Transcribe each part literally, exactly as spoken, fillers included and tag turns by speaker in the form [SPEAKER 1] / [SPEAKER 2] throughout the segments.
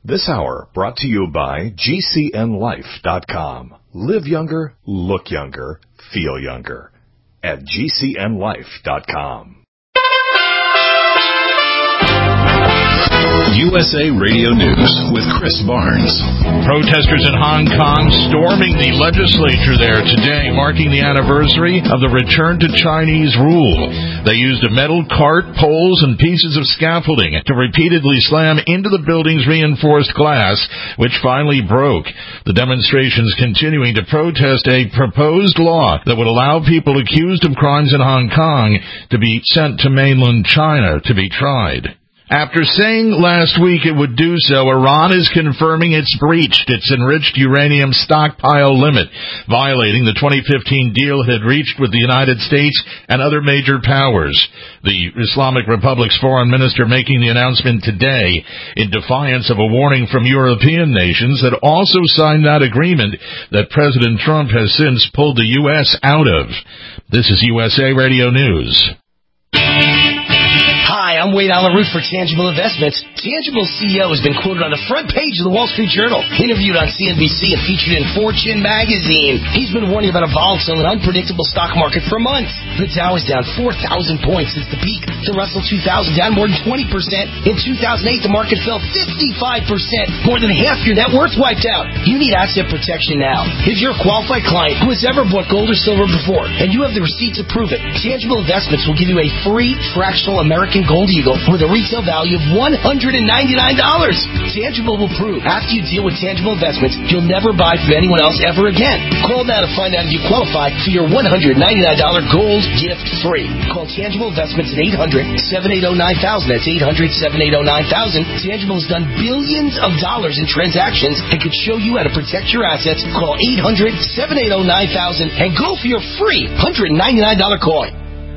[SPEAKER 1] This hour brought to you by G C N life dot com. Live younger, look younger, feel younger at G C N life dot com.
[SPEAKER 2] U S A Radio News with Chris Barnes.
[SPEAKER 3] Protesters in Hong Kong storming the legislature there today, marking the anniversary of the return to Chinese rule. They used a metal cart, poles, and pieces of scaffolding to repeatedly slam into the building's reinforced glass, which finally broke. The demonstrations continuing to protest a proposed law that would allow people accused of crimes in Hong Kong to be sent to mainland China to be tried. After saying last week it would do so, Iran is confirming it's breached its enriched uranium stockpile limit, violating the twenty fifteen deal it had reached with the United States and other major powers. The Islamic Republic's foreign minister making the announcement today in defiance of a warning from European nations that also signed that agreement that President Trump has since pulled the U S out of. This is U S A Radio News.
[SPEAKER 4] Hi, I'm Wade Allen Root for Tangible Investments. Tangible's C E O has been quoted on the front page of the Wall Street Journal, interviewed on C N B C, and featured in Fortune magazine. He's been warning about a volatile and unpredictable stock market for months. The Dow is down four thousand points since the peak. The Russell two thousand down more than twenty percent. In two thousand eight, the market fell fifty-five percent. More than half your net worth wiped out. You need asset protection now. If you're a qualified client who has ever bought gold or silver before, and you have the receipts to prove it, Tangible Investments will give you a free fractional American Gold Eagle with a retail value of one hundred ninety-nine dollars. Tangible will prove after you deal with Tangible Investments, you'll never buy from anyone else ever again. Call now to find out if you qualify for your one hundred ninety-nine dollars gold gift free. Call Tangible Investments at eight hundred, seven eight zero, nine thousand. That's eight hundred, seven eight zero, nine thousand. Tangible has done billions of dollars in transactions and could show you how to protect your assets. Call eight hundred, seven eight zero, nine thousand and go for your free one hundred ninety-nine dollars coin.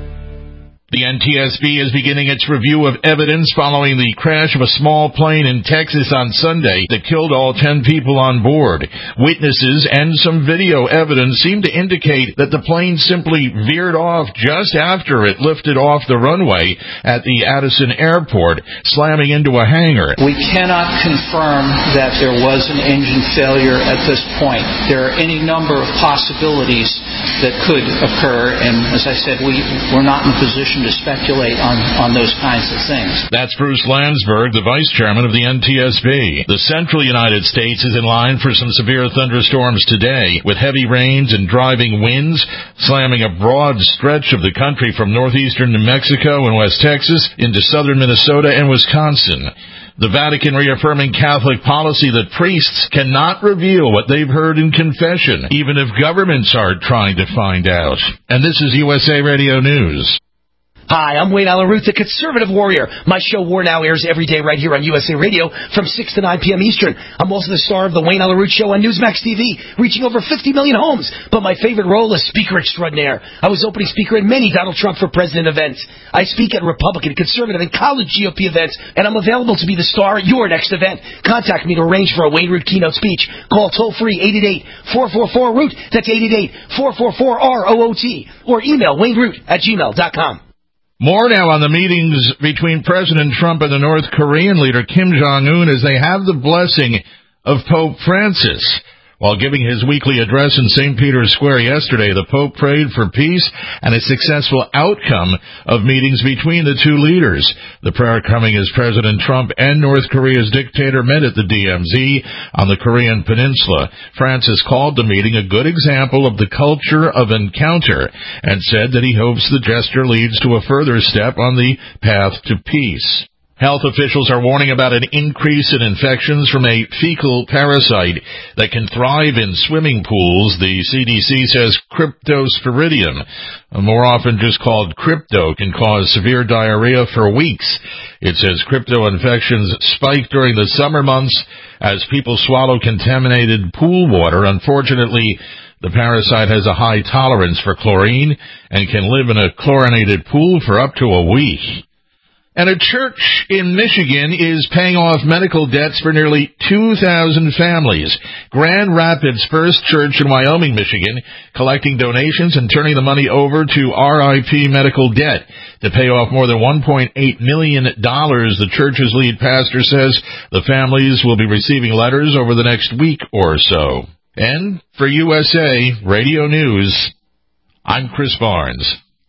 [SPEAKER 3] The N T S B is beginning its review of evidence following the crash of a small plane in Texas on Sunday that killed all ten people on board. Witnesses and some video evidence seem to indicate that the plane simply veered off just after it lifted off the runway at the Addison Airport, slamming into a hangar.
[SPEAKER 5] We cannot confirm that there was an engine failure at this point. There are any number of possibilities that could occur, and as I said, we, we're not in a position to speculate on, on those kinds of things.
[SPEAKER 3] That's Bruce Landsberg, the vice chairman of the N T S B. The central United States is in line for some severe thunderstorms today, with heavy rains and driving winds slamming a broad stretch of the country from northeastern New Mexico and West Texas into southern Minnesota and Wisconsin. The Vatican reaffirming Catholic policy that priests cannot reveal what they've heard in confession, even if governments are trying to find out. And this is U S A Radio News.
[SPEAKER 4] Hi, I'm Wayne Allen Root, the Conservative Warrior. My show War Now airs every day right here on U S A Radio from six to nine p.m. Eastern. I'm also the star of the Wayne Allen Root Show on Newsmax T V, reaching over fifty million homes. But my favorite role is Speaker Extraordinaire. I was opening speaker at many Donald Trump for President events. I speak at Republican, Conservative, and college G O P events, and I'm available to be the star at your next event. Contact me to arrange for a Wayne Root keynote speech. Call toll-free eight eight eight, four four four, root. That's eight eight eight, four four four, R O O T. Or email wayneroot at gmail dot com.
[SPEAKER 3] More now on the meetings between President Trump and the North Korean leader Kim Jong-un as they have the blessing of Pope Francis. While giving his weekly address in Saint Peter's Square yesterday, the Pope prayed for peace and a successful outcome of meetings between the two leaders. The prayer coming as President Trump and North Korea's dictator met at the D M Z on the Korean Peninsula. Francis called the meeting a good example of the culture of encounter and said that he hopes the gesture leads to a further step on the path to peace. Health officials are warning about an increase in infections from a fecal parasite that can thrive in swimming pools. The C D C says Cryptosporidium, more often just called crypto, can cause severe diarrhea for weeks. It says crypto infections spike during the summer months as people swallow contaminated pool water. Unfortunately, the parasite has a high tolerance for chlorine and can live in a chlorinated pool for up to a week. And a church in Michigan is paying off medical debts for nearly two thousand families. Grand Rapids First Church in Wyoming, Michigan, collecting donations and turning the money over to R I P medical debt. To pay off more than one point eight million dollars, the church's lead pastor says the families will be receiving letters over the next week or so. And for U S A Radio News, I'm Chris Barnes.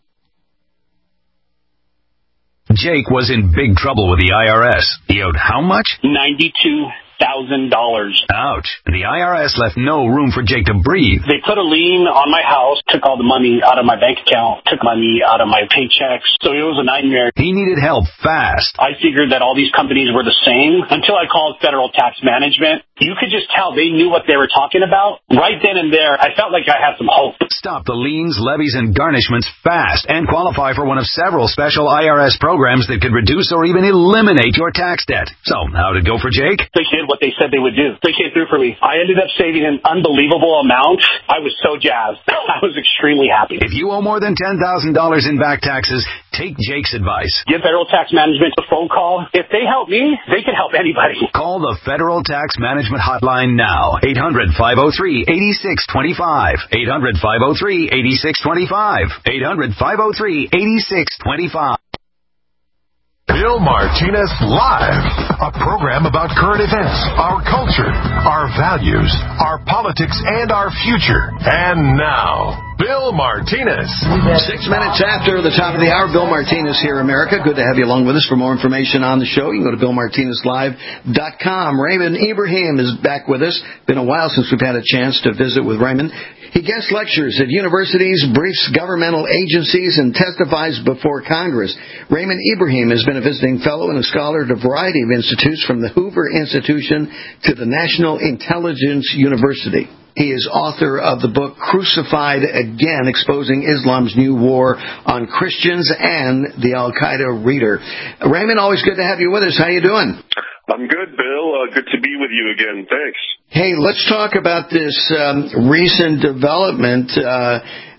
[SPEAKER 2] Jake was in big trouble with the I R S. He owed how much?
[SPEAKER 6] ninety-two thousand dollars.
[SPEAKER 2] Ouch. The I R S left no room for Jake to breathe.
[SPEAKER 6] They put a lien on my house, took all the money out of my bank account, took money out of my paychecks. So it was a nightmare.
[SPEAKER 2] He needed help fast.
[SPEAKER 6] I figured that all these companies were the same until I called Federal Tax Management. You could just tell they knew what they were talking about. Right then and there, I felt like I had some hope.
[SPEAKER 2] Stop the liens, levies, and garnishments fast and qualify for one of several special I R S programs that could reduce or even eliminate your tax debt. So, how did it go for Jake?
[SPEAKER 6] They did what they said they would do. They came through for me. I ended up saving an unbelievable amount. I was so jazzed. I was extremely happy.
[SPEAKER 2] If you owe more than ten thousand dollars in back taxes, take Jake's advice.
[SPEAKER 6] Give Federal Tax Management a phone call. If they help me, they can help anybody.
[SPEAKER 2] Call the Federal Tax Management Hotline now. eight hundred, five oh three, eight six two five. eight hundred, five oh three, eight six two five. eight hundred, five oh three, eight six two five.
[SPEAKER 1] Bill Martinez Live, a program about current events, our culture, our values, our politics, and our future. And now, Bill Martinez.
[SPEAKER 7] Six minutes after the top of the hour, Bill Martinez here, America. Good to have you along with us. For more information on the show, you can go to bill martinez live dot com. Raymond Ibrahim is back with us. Been a while since we've had a chance to visit with Raymond. He guest lectures at universities, briefs governmental agencies, and testifies before Congress. Raymond Ibrahim has been a visiting fellow and a scholar at a variety of institutes, from the Hoover Institution to the National Intelligence University. He is author of the book Crucified Again, Exposing Islam's New War on Christians, and the Al-Qaeda Reader. Raymond, always good to have you with us. How you doing?
[SPEAKER 8] I'm good, Bill. Uh, good to be with you again. Thanks.
[SPEAKER 7] Hey, let's talk about this um, recent development uh,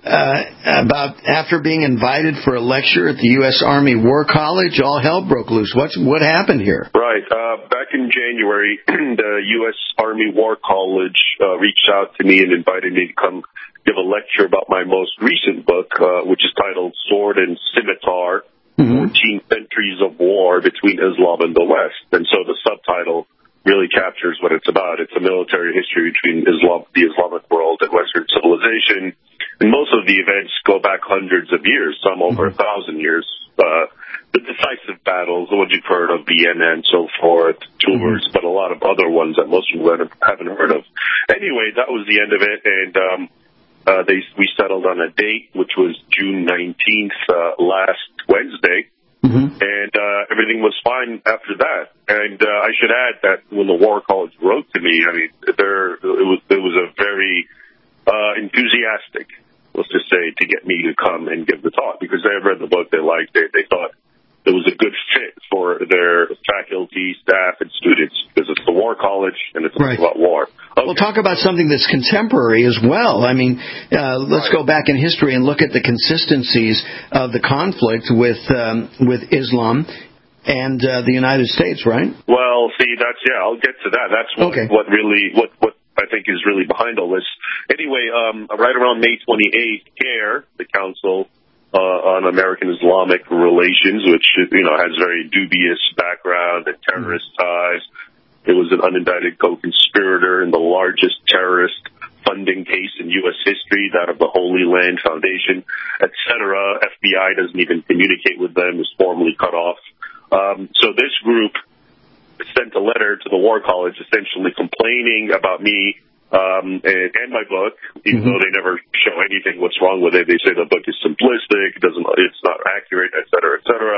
[SPEAKER 7] uh, about after being invited for a lecture at the U S Army War College, all hell broke loose. What's, what happened here?
[SPEAKER 8] Right. Uh, back in January, the U S Army War College uh, reached out to me and invited me to come give a lecture about my most recent book, uh, which is titled Sword and Scimitar, mm-hmm. fourteen Centuries of War Between Islam and the West. And so the subtitle really captures what it's about. It's a military history between Islam, the Islamic world and Western civilization. And most of the events go back hundreds of years, some over mm-hmm. a thousand years. Uh, the decisive battles, the ones you've heard of, Vienna and so forth, Tours, mm-hmm. but a lot of other ones that most people haven't heard of. Anyway, that was the end of it, and um, uh, they we settled on a date, which was June nineteenth, uh, last Wednesday. Mm-hmm. And uh, everything was fine after that. And uh, I should add that when the War College wrote to me, I mean, there it was it was a very uh, enthusiastic, let's just say, to get me to come and give the talk, because they had read the book, they liked it, they thought it was a good fit for their faculty, staff, and students, because it's the War College and it's right. about war. Okay.
[SPEAKER 7] Well, talk about something that's contemporary as well. I mean, uh, let's right. go back in history and look at the consistencies of the conflict with um, with Islam and uh, the United States, right?
[SPEAKER 8] Well, see, that's yeah. I'll get to that. That's what,
[SPEAKER 7] okay.
[SPEAKER 8] what really what what I think is really behind all this. Anyway, um, right around May twenty-eighth, CARE, the Council Uh, on American Islamic Relations, which, you know, has very dubious background and terrorist ties. It was an unindicted co-conspirator in the largest terrorist funding case in U S history, that of the Holy Land Foundation, et cetera. F B I doesn't even communicate with them, is formally cut off. Um, so this group sent a letter to the War College essentially complaining about me Um, and, and my book, even mm-hmm. though they never show anything what's wrong with it. They say the book is simplistic, it doesn't, it's not accurate, et cetera, et cetera.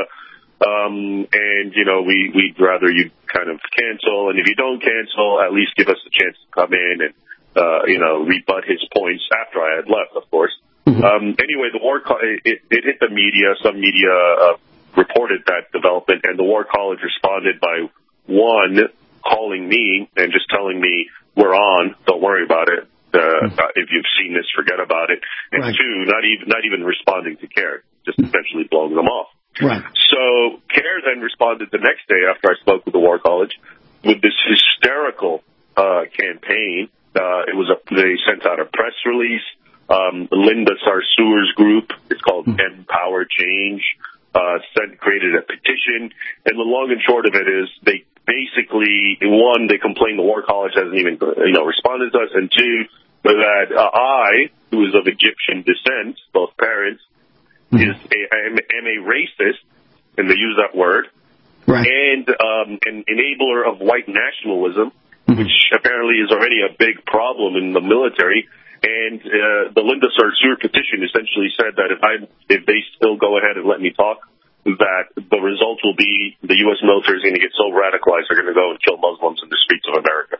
[SPEAKER 8] Um, and, you know, we, we'd rather you kind of cancel. And if you don't cancel, at least give us a chance to come in and, uh, you know, rebut his points after I had left, of course. Mm-hmm. Um, anyway, the war, co- it, it hit the media. Some media uh, reported that development, and the War College responded by, one, calling me and just telling me, we're on, don't worry about it. Uh, mm-hmm. If you've seen this, forget about it. And right. two, not even not even responding to CARE, just essentially blowing them off.
[SPEAKER 7] Right.
[SPEAKER 8] So CARE then responded the next day after I spoke with the War College with this hysterical uh, campaign. Uh, it was a, they sent out a press release. Um, Linda Sarsour's group, it's called mm-hmm. Empower Change, uh, sent, created a petition. And the long and short of it is they basically, one, they complained the War College hasn't even, you know, responded to us. And two, that uh, I, who is of Egyptian descent, both parents, mm-hmm. is a, am, am a racist, and they use that word,
[SPEAKER 7] right.
[SPEAKER 8] and um, an enabler of white nationalism, mm-hmm. which apparently is already a big problem in the military. And uh, the Linda Sarsour petition essentially said that if I, if they still go ahead and let me talk, that the result will be the U S military is going to get so radicalized they're going to go and kill Muslims in the streets of America.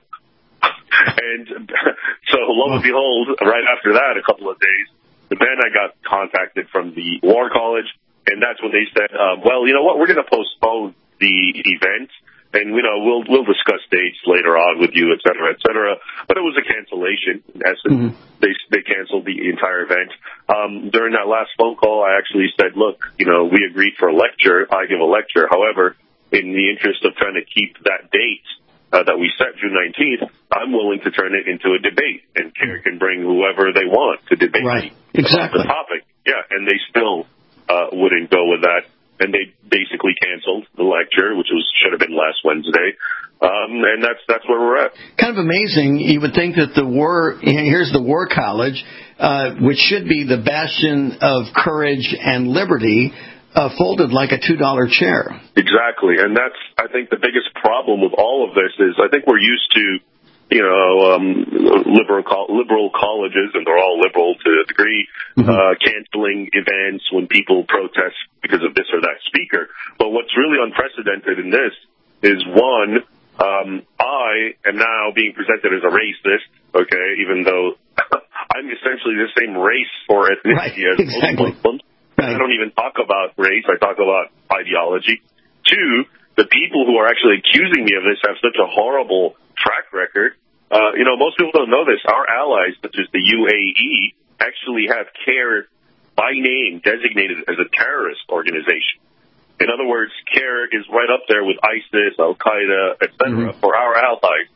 [SPEAKER 8] And so, lo and behold, right after that, a couple of days, then I got contacted from the War College, and that's when they said, um, well, you know what, we're going to postpone the event. And, you know, we'll we'll discuss dates later on with you, et cetera, et cetera. But it was a cancellation. In essence, mm-hmm. they they canceled the entire event. Um, during that last phone call, I actually said, look, you know, we agreed for a lecture. I give a lecture. However, in the interest of trying to keep that date uh, that we set, June nineteenth, I'm willing to turn it into a debate. And CARE can bring whoever they want to debate
[SPEAKER 7] right.
[SPEAKER 8] about
[SPEAKER 7] exactly.
[SPEAKER 8] the topic. Yeah, and they still uh, wouldn't go with that. And they basically canceled the lecture, which was should have been last Wednesday. Um, and that's that's where we're at.
[SPEAKER 7] Kind of amazing. You would think that the war, here's the War College, uh, which should be the bastion of courage and liberty, uh, folded like a two dollar chair.
[SPEAKER 8] Exactly. And that's, I think, the biggest problem with all of this is I think we're used to, you know, um, liberal liberal colleges, and they're all liberal to a degree, mm-hmm. uh, canceling events when people protest because of this or that speaker. But what's really unprecedented in this is, one, um, I am now being presented as a racist, okay, even though I'm essentially the same race or ethnicity
[SPEAKER 7] right,
[SPEAKER 8] as
[SPEAKER 7] exactly.
[SPEAKER 8] Muslims.
[SPEAKER 7] Right.
[SPEAKER 8] I don't even talk about race. I talk about ideology. Two, the people who are actually accusing me of this have such a horrible track record. Uh, you know, most people don't know this. Our allies, such as the U A E, actually have CARE by name designated as a terrorist organization. In other words, CARE is right up there with ISIS, Al-Qaeda, et cetera, mm-hmm. for our allies,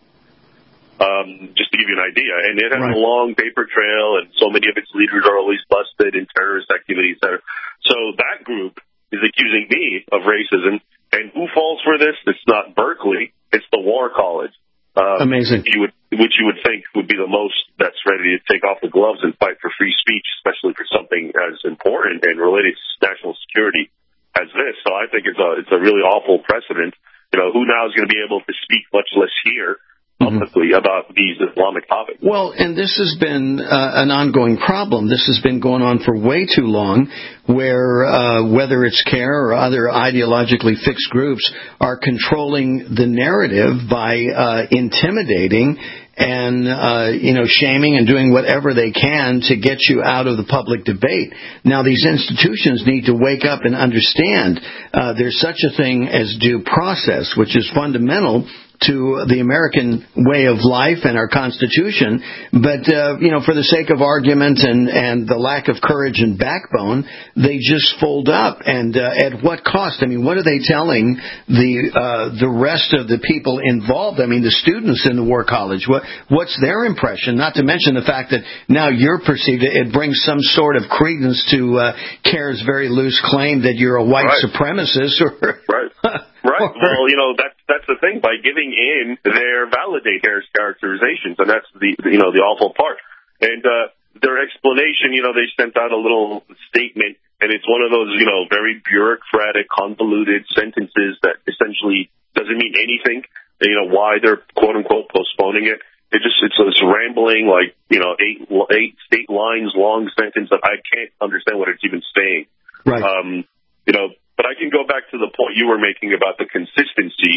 [SPEAKER 8] um, just to give you an idea. And it has right. a long paper trail, and so many of its leaders are always busted in terrorist activity, et cetera. So that group is accusing me of racism. And who falls for this? It's not Berkeley. It's the War College. Um,
[SPEAKER 7] Amazing.
[SPEAKER 8] You would, which you would think would be the most that's ready to take off the gloves and fight for free speech, especially for something as important and related to national security as this. So I think it's a it's a really awful precedent. You know, who now is going to be able to speak, much less hear, publicly mm-hmm. about these Islamic topics?
[SPEAKER 7] Well, and this has been uh, an ongoing problem. This has been going on for way too long, where uh, whether it's CARE or other ideologically fixed groups are controlling the narrative by uh, intimidating and, uh, you know, shaming and doing whatever they can to get you out of the public debate. Now, these institutions need to wake up and understand uh, there's such a thing as due process, which is fundamental to the American way of life and our Constitution. But, uh, you know, for the sake of argument and, and the lack of courage and backbone, they just fold up. And uh, at what cost? I mean, what are they telling the uh, the rest of the people involved? I mean, the students in the War College, what what's their impression? Not to mention the fact that now you're perceived, it brings some sort of credence to uh, CARE's very loose claim that you're a white
[SPEAKER 8] right.
[SPEAKER 7] supremacist. Or
[SPEAKER 8] right. Right. Well, you know, that's that's the thing. By giving in, they validate CARE's characterizations, and that's the you know the awful part. And uh, their explanation, you know, they sent out a little statement, and it's one of those you know very bureaucratic, convoluted sentences that essentially doesn't mean anything. You know why they're quote unquote postponing it. It just it's this rambling like you know eight eight eight lines long sentence that I can't understand what it's even saying.
[SPEAKER 7] Right.
[SPEAKER 8] Um, you know. But I can go back to the point you were making about the consistency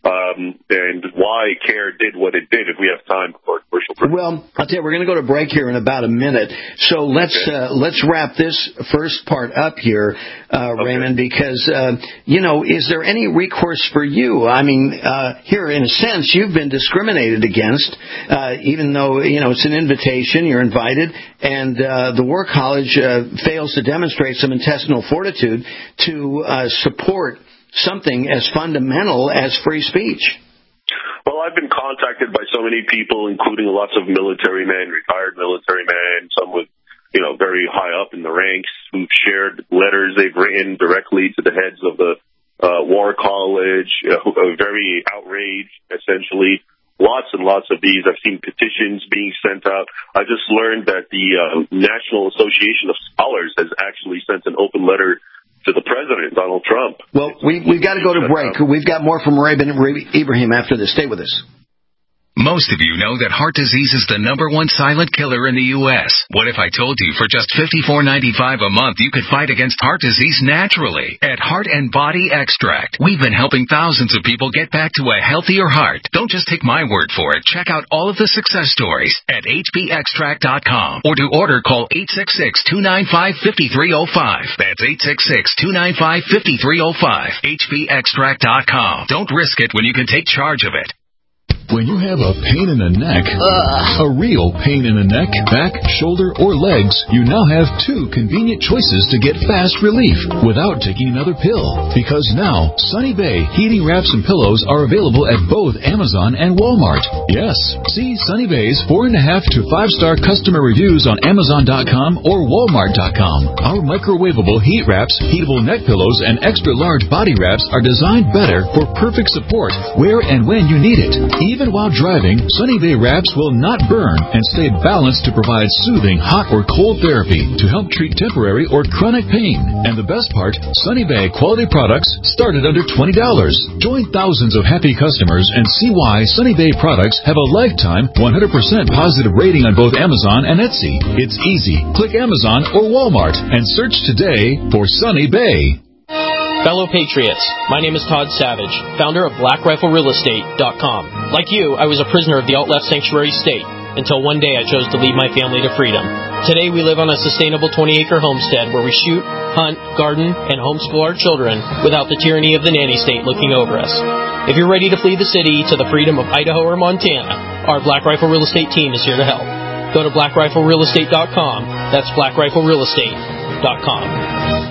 [SPEAKER 8] um, and why CARE did what it did if we have time for commercial break.
[SPEAKER 7] Well, I'll tell you, we're going to go to break here in about a minute. So let's
[SPEAKER 8] okay.
[SPEAKER 7] uh, let's wrap this first part up here, uh,
[SPEAKER 8] okay.
[SPEAKER 7] Raymond, because, uh, you know, is there any recourse for you? I mean, uh, here, in a sense, you've been discriminated against, uh, even though, you know, it's an invitation, you're invited, and uh, the War College uh, fails to demonstrate some intestinal fortitude to uh, support something as fundamental as free speech.
[SPEAKER 8] Well, I've been contacted by so many people, including lots of military men, retired military men, some with, you know, very high up in the ranks, who've shared letters they've written directly to the heads of the uh, War College, uh, very outraged, essentially. Lots and lots of these. I've seen petitions being sent out. I just learned that the uh, National Association of Scholars has actually sent an open letter to the president, Donald Trump.
[SPEAKER 7] Well, we, we've got to go to break. We've got more from Rabin Ibrahim after this. Stay with us.
[SPEAKER 9] Most of you know that heart disease is the number one silent killer in the U S What if I told you for just fifty-four ninety-five a month you could fight against heart disease naturally at Heart and Body Extract? We've been helping thousands of people get back to a healthier heart. Don't just take my word for it. Check out all of the success stories at H B extract dot com, or to order, call eight six six, two nine five, five three zero five. That's eight six six, two nine five, five three zero five. H B extract dot com. Don't risk it when you can take charge of it.
[SPEAKER 10] When you have a pain in the neck, uh, a real pain in the neck, back, shoulder, or legs, you now have two convenient choices to get fast relief without taking another pill. Because now, Sunny Bay heating wraps and pillows are available at both Amazon and Walmart. Yes, see Sunny Bay's four and a half to five star customer reviews on Amazon dot com or Walmart dot com. Our microwavable heat wraps, heatable neck pillows, and extra large body wraps are designed better for perfect support where and when you need it. Even while driving, Sunny Bay wraps will not burn and stay balanced to provide soothing hot or cold therapy to help treat temporary or chronic pain. And the best part, Sunny Bay quality products start at under twenty dollars. Join thousands of happy customers and see why Sunny Bay products have a lifetime one hundred percent positive rating on both Amazon and Etsy. It's easy. Click Amazon or Walmart and search today for Sunny Bay.
[SPEAKER 11] Fellow Patriots, my name is Todd Savage, founder of Black Rifle Real Estate dot com. Like you, I was a prisoner of the alt-left sanctuary state until one day I chose to lead my family to freedom. Today we live on a sustainable twenty acre homestead where we shoot, hunt, garden, and homeschool our children without the tyranny of the nanny state looking over us. If you're ready to flee the city to the freedom of Idaho or Montana, our Black Rifle Real Estate team is here to help. Go to Black Rifle Real Estate dot com. That's Black Rifle Real Estate dot com.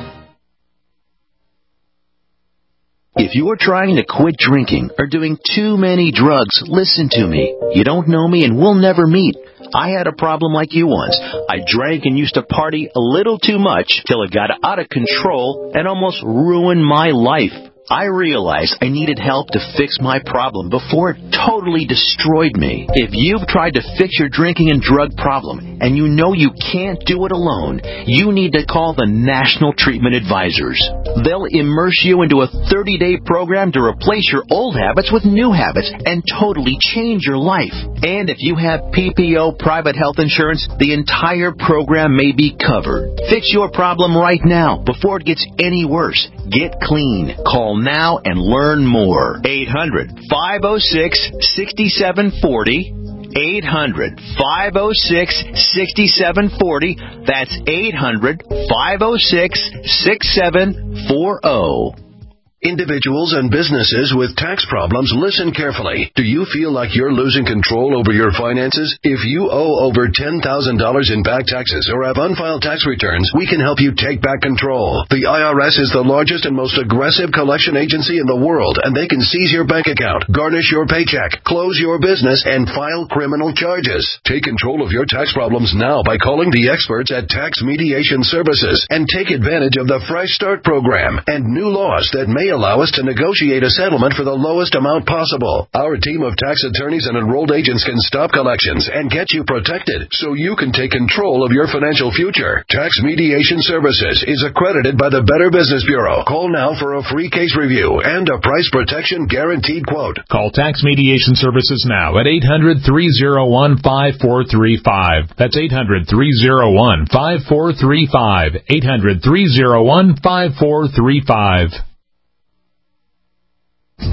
[SPEAKER 12] If you're trying to quit drinking or doing too many drugs, listen to me. You don't know me and we'll never meet. I had a problem like you once. I drank and used to party a little too much till it got out of control and almost ruined my life. I realized I needed help to fix my problem before it totally destroyed me. If you've tried to fix your drinking and drug problem and you know you can't do it alone, you need to call the National Treatment Advisors. They'll immerse you into a thirty day program to replace your old habits with new habits and totally change your life. And if you have P P O private health insurance, the entire program may be covered. Fix your problem right now before it gets any worse. Get clean. Call now and learn more. eight hundred, five oh six, six seven four oh. eight hundred, five oh six, six seven four oh. That's eight hundred, five oh six, six seven four oh.
[SPEAKER 1] Individuals and businesses with tax problems, listen carefully. Do you feel like you're losing control over your finances? If you owe over ten thousand dollars in back taxes or have unfiled tax returns, we can help you take back control. The I R S is the largest and most aggressive collection agency in the world, and they can seize your bank account, garnish your paycheck, close your business, and file criminal charges. Take control of your tax problems now by calling the experts at Tax Mediation Services and take advantage of the Fresh Start program and new laws that may allow us to negotiate a settlement for the lowest amount possible. Our team of tax attorneys and enrolled agents can stop collections and get you protected so you can take control of your financial future. Tax Mediation Services is accredited by the Better Business Bureau. Call now for a free case review and a price protection guaranteed quote.
[SPEAKER 13] Call Tax Mediation Services now at eight hundred, three oh one, five four three five. That's eight hundred, three oh one, five four three five. eight hundred, three oh one, five four three five.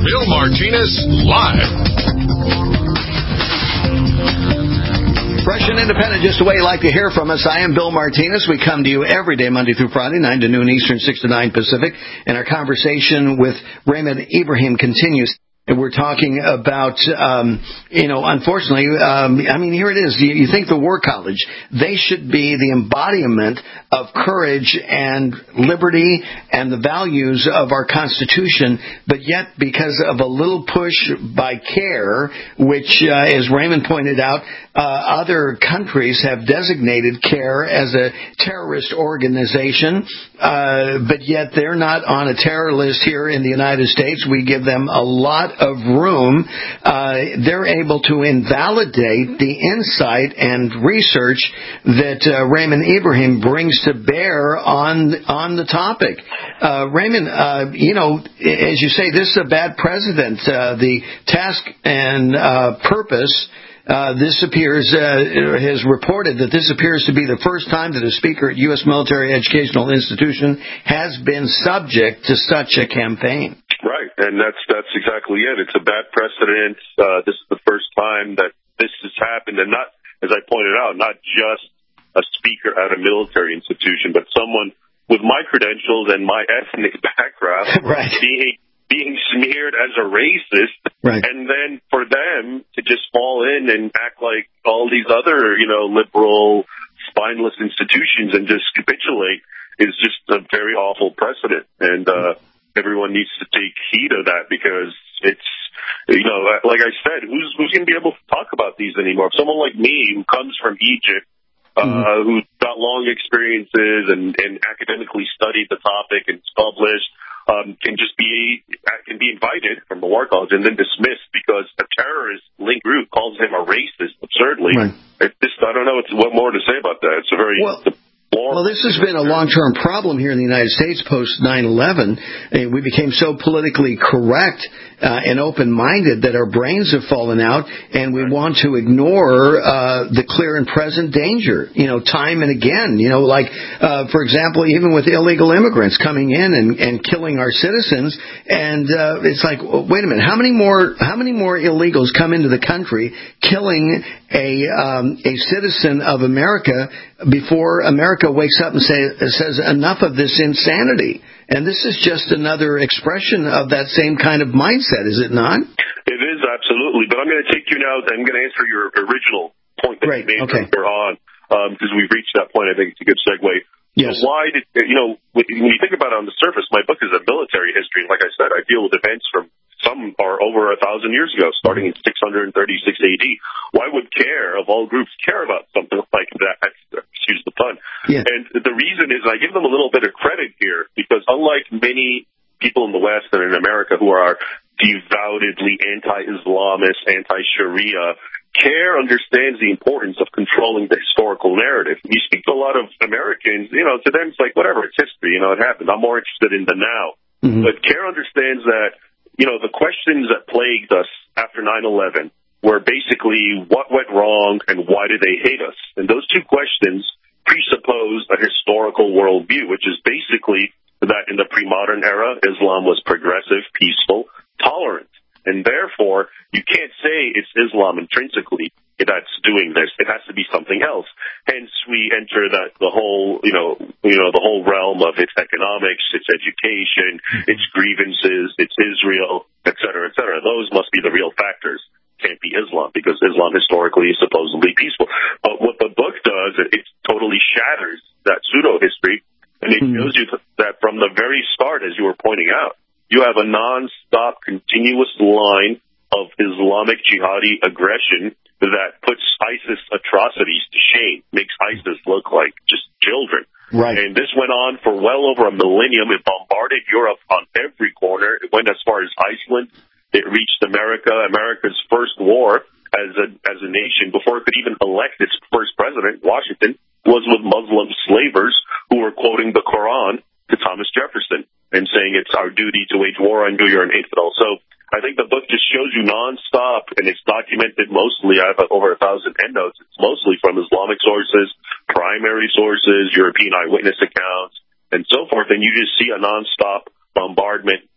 [SPEAKER 1] Bill Martinez Live.
[SPEAKER 7] Fresh and independent, just the way you like to hear from us. I am Bill Martinez. We come to you every day, Monday through Friday, nine to noon Eastern, six to nine Pacific. And our conversation with Raymond Ibrahim continues. And we're talking about, um, you know, unfortunately, um, I mean, here it is. You, you think the War College, they should be the embodiment of courage and liberty and the values of our Constitution, but yet because of a little push by CARE, which, uh, as Raymond pointed out, uh, other countries have designated CARE as a terrorist organization, uh, but yet they're not on a terror list here in the United States. We give them a lot of room. Uh, they're able to invalidate the insight and research that uh, Raymond Ibrahim brings to bear on on the topic. Uh, Raymond, uh, you know, as you say, this is a bad precedent. Uh, the task and uh, purpose. Uh, this appears, uh, has reported that this appears to be the first time that a speaker at U S military educational institution has been subject to such a campaign.
[SPEAKER 8] Right, and that's that's exactly it. It's a bad precedent. Uh, this is the first time that this has happened, and not, as I pointed out, not just a speaker at a military institution, but someone with my credentials and my ethnic background
[SPEAKER 7] right.
[SPEAKER 8] being being smeared as a racist,
[SPEAKER 7] right.
[SPEAKER 8] and then for them to just fall in and act like all these other, you know, liberal, spineless institutions and just capitulate is just a very awful precedent. And uh, everyone needs to take heed of that, because it's, you know, like I said, who's who's going to be able to talk about these anymore? Someone like me who comes from Egypt, uh, mm-hmm. who's got long experiences and, and academically studied the topic and published, Um, can just be can be invited from the War College and then dismissed because a terrorist linked group calls him a racist absurdly.
[SPEAKER 7] Right.
[SPEAKER 8] It's just, I don't know what more to say about that. It's a very
[SPEAKER 7] well, well, this has been a long-term problem here in the United States post nine eleven. We became so politically correct uh, and open-minded that our brains have fallen out, and we want to ignore uh, the clear and present danger, you know, time and again. You know, like, uh, for example, even with illegal immigrants coming in and, and killing our citizens, and uh, it's like, wait a minute, how many more how many more illegals come into the country killing a um, a citizen of America before America wakes up and say, says enough of this insanity? And this is just another expression of that same kind of mindset, is it not?
[SPEAKER 8] It is, absolutely. But I'm going to take you now, I'm going to answer your original point that
[SPEAKER 7] Great.
[SPEAKER 8] you made
[SPEAKER 7] okay.
[SPEAKER 8] earlier on, because um, we've reached that point. I think it's a good segue.
[SPEAKER 7] Yes.
[SPEAKER 8] So why did, you know, when you think about it on the surface, my book is a military history. Like I said, I deal with events from some are over a thousand years ago, starting in six thirty-six A D. Why would CARE, of all groups, care about something like that? Excuse the pun.
[SPEAKER 7] Yeah.
[SPEAKER 8] And the reason is, I give them a little bit of credit here, because unlike many people in the West and in America who are devoutedly anti-Islamist, anti-Sharia, CARE understands the importance of controlling the historical narrative. You speak to a lot of Americans, you know, to them it's like, whatever, it's history, you know, it happened. I'm more interested in the now.
[SPEAKER 7] Mm-hmm.
[SPEAKER 8] But CARE understands that, you know, the questions that plagued us after nine eleven were basically what went wrong and why did they hate us? And those two questions presuppose a historical worldview, which is basically that in the pre-modern era, Islam was progressive, peaceful, tolerant. And therefore, you can't say it's Islam intrinsically that's doing this. It has to be something else. Hence, we enter that the whole, you know, you know, the whole realm of its economics, its education, its grievances, its Israel, et cetera, et cetera. Those must be the real factors. Can't be Islam, because Islam historically is supposedly peaceful. But what the book does, it totally shatters that pseudo-history, and it shows you that from the very start, as you were pointing out, you have a non-stop, continuous line of Islamic jihadi aggression that puts ISIS atrocities to shame, makes ISIS look like just children.
[SPEAKER 7] Right.
[SPEAKER 8] And this went on for well over a millennium. It bombarded Europe on every corner. It went as far as Iceland. It reached America. America's first war as a as a nation, before it could even elect its first president, Washington, was with Muslim slavers who were quoting the Quran to Thomas Jefferson and saying it's our duty to wage war on you, you're an infidel. So I think the book just shows you nonstop, and it's documented mostly. I have over a thousand endnotes. It's mostly from Islamic sources, primary sources, European eyewitness accounts, and so forth. And you just see a nonstop bombardment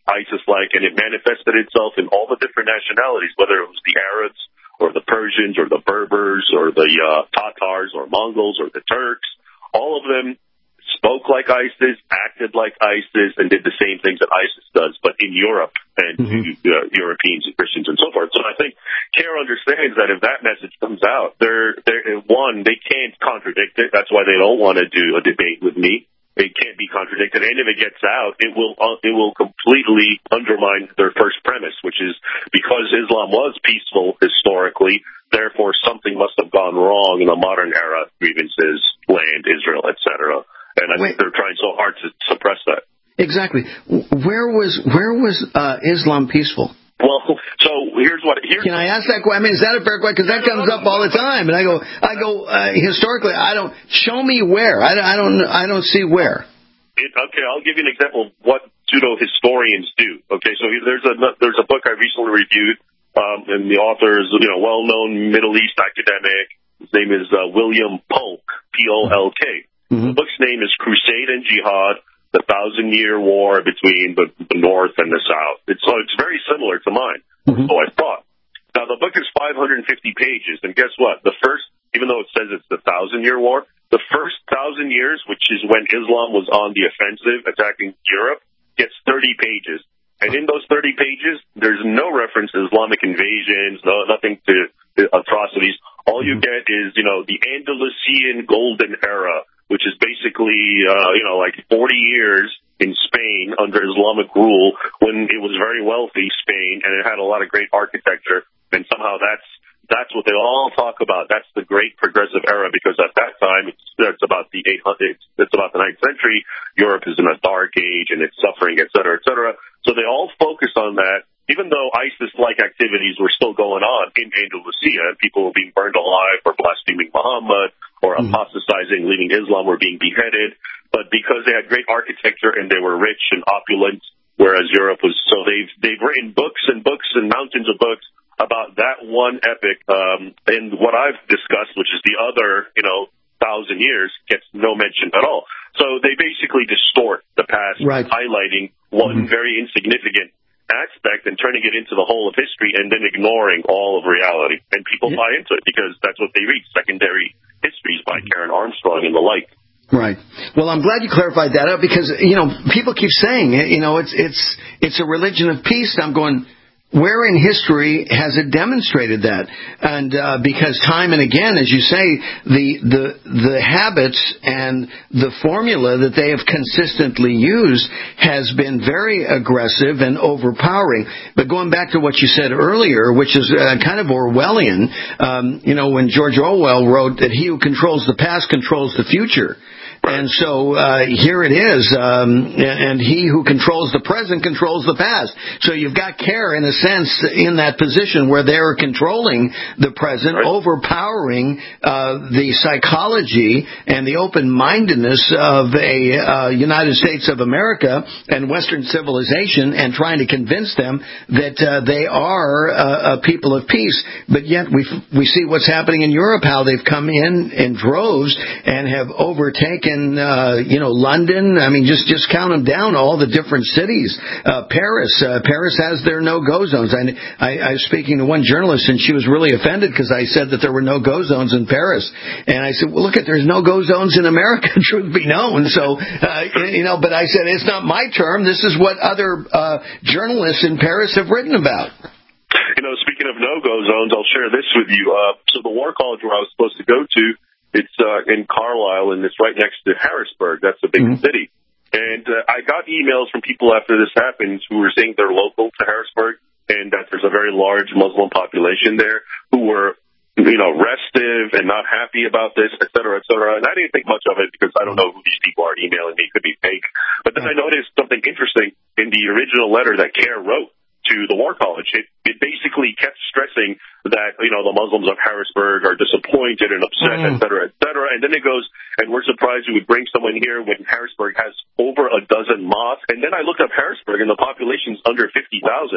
[SPEAKER 8] ISIS-like, and it manifested itself in all the different nationalities, whether it was the Arabs or the Persians or the Berbers or the uh, Tatars or Mongols or the Turks. All of them spoke like ISIS, acted like ISIS, and did the same things that ISIS does, but in Europe and mm-hmm. uh, Europeans and Christians and so forth. So I think CARE understands that if that message comes out, they're, they're one, they can't contradict it. That's why they don't want to do a debate with me. It can't be contradicted, and if it gets out, it will uh, it will completely undermine their first premise, which is because Islam was peaceful historically, therefore something must have gone wrong in the modern era, grievances, land, Israel, et cetera. And I Wait. think they're trying so hard to suppress that.
[SPEAKER 7] Exactly. Where was where was uh, Islam peaceful?
[SPEAKER 8] Well, so here's what. Here's
[SPEAKER 7] Can I ask that question? I mean, is that a fair question? Because that comes up all the time, and I go, I go uh, historically. I don't show me where. I, I don't. I don't see where.
[SPEAKER 8] It, okay, I'll give you an example of what pseudo historians do. Okay, so there's a there's a book I recently reviewed, um, and the author is you know well-known Middle East academic. His name is uh, William Polk, P O L K. Mm-hmm. The book's name is Crusade and Jihad: The Thousand Year War Between the, the North and the South. It's so it's very similar to mine. Mm-hmm. So I thought. Now the book is five hundred fifty pages, and guess what? The first, even though it says it's the Thousand Year War, the first thousand years, which is when Islam was on the offensive attacking Europe, gets thirty pages. And in those thirty pages, there's no reference to Islamic invasions, no nothing to, to atrocities. All you get is, you know, the Andalusian Golden Era, which is basically, uh, you know, like forty years in Spain under Islamic rule when it was very wealthy, Spain, and it had a lot of great architecture. And somehow that's that's what they all talk about. That's the great progressive era, because at that time, it's, it's about the eight hundred, it's about the ninth century. Europe is in a dark age and it's suffering, et cetera, et cetera. So they all focus on that, even though ISIS-like activities were still going on in Andalusia, and people were being burned alive for blaspheming Muhammad or mm-hmm. apostatizing, leaving Islam, were being beheaded. But because they had great architecture and they were rich and opulent, whereas Europe was, so they've they've written books and books and mountains of books about that one epic. Um, and what I've discussed, which is the other, you know, thousand years, gets no mention at all. So they basically distort the past, right. highlighting one mm-hmm. very insignificant aspect and turning it into the whole of history, and then ignoring all of reality. And people yeah. buy into it because that's what they read, secondary histories by Karen Armstrong and the like.
[SPEAKER 7] Right. Well, I'm glad you clarified that up, because, you know, people keep saying, you know, it's it's it's a religion of peace. I'm going, where in history has it demonstrated that? And uh, because time and again, as you say, the the the habits and the formula that they have consistently used has been very aggressive and overpowering. But going back to what you said earlier, which is uh, kind of Orwellian, um, you know, when George Orwell wrote that he who controls the past controls the future. And so uh, here it is, um, and he who controls the present controls the past. So you've got CARE, in a sense, in that position where they're controlling the present, overpowering uh, the psychology and the open-mindedness of a uh, United States of America and Western civilization, and trying to convince them that uh, they are uh, a people of peace. But yet we we see what's happening in Europe, how they've come in in droves and have overtaken Uh, you know, London. I mean, just, just count them down, all the different cities. Uh, Paris. Uh, Paris has their no-go zones. I, I, I was speaking to one journalist, and she was really offended because I said that there were no-go zones in Paris. And I said, well, look, at there's no-go zones in America, truth be known. So, uh, you know, but I said, it's not my term. This is what other uh, journalists in Paris have written about.
[SPEAKER 8] You know, speaking of no-go zones, I'll share this with you. Uh, so the War College where I was supposed to go to, it's uh, in Carlisle, and it's right next to Harrisburg. That's a big mm-hmm. city. And uh, I got emails from people after this happened who were saying they're local to Harrisburg and that there's a very large Muslim population there who were, you know, restive and not happy about this, et cetera, et cetera. And I didn't think much of it because I don't know who these people are emailing me. It could be fake. But then I noticed something interesting in the original letter that CARE wrote to the War College. It, it basically kept stressing that, you know, the Muslims of Harrisburg are disappointed and upset, mm. et cetera, et cetera. And then it goes, and we're surprised you would bring someone here when Harrisburg has over a dozen mosques. And then I looked up Harrisburg, and the population's under fifty thousand.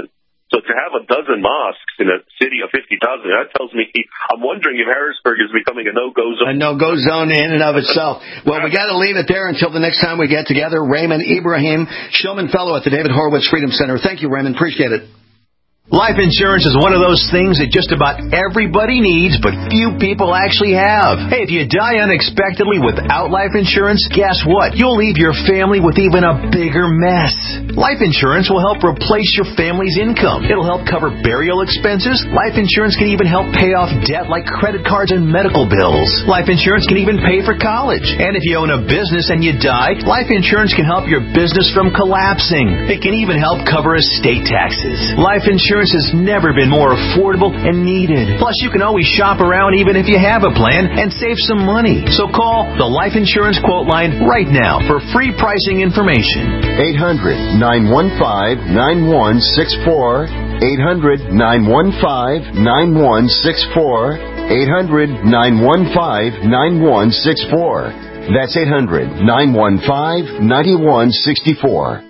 [SPEAKER 8] So to have a dozen mosques in a city of fifty thousand, that tells me, I'm wondering if Harrisburg is becoming a no-go zone.
[SPEAKER 7] A no-go zone in and of itself. Well, we got to leave it there until the next time we get together. Raymond Ibrahim, Shillman Fellow at the David Horowitz Freedom Center. Thank you, Raymond. Appreciate it.
[SPEAKER 12] Life insurance is one of those things that just about everybody needs, but few people actually have. Hey, if you die unexpectedly without life insurance, guess what? You'll leave your family with even a bigger mess. Life insurance will help replace your family's income. It'll help cover burial expenses. Life insurance can even help pay off debt like credit cards and medical bills. Life insurance can even pay for college. And if you own a business and you die, life insurance can help your business from collapsing. It can even help cover estate taxes. Life insurance has never been more affordable and needed. Plus, you can always shop around even if you have a plan and save some money. So call the Life Insurance Quote Line right now for free pricing information.
[SPEAKER 14] eight hundred, nine one five, nine one six four. eight hundred, nine one five, nine one six four. eight hundred, nine one five, nine one six four. That's eight hundred, nine one five, nine one six four.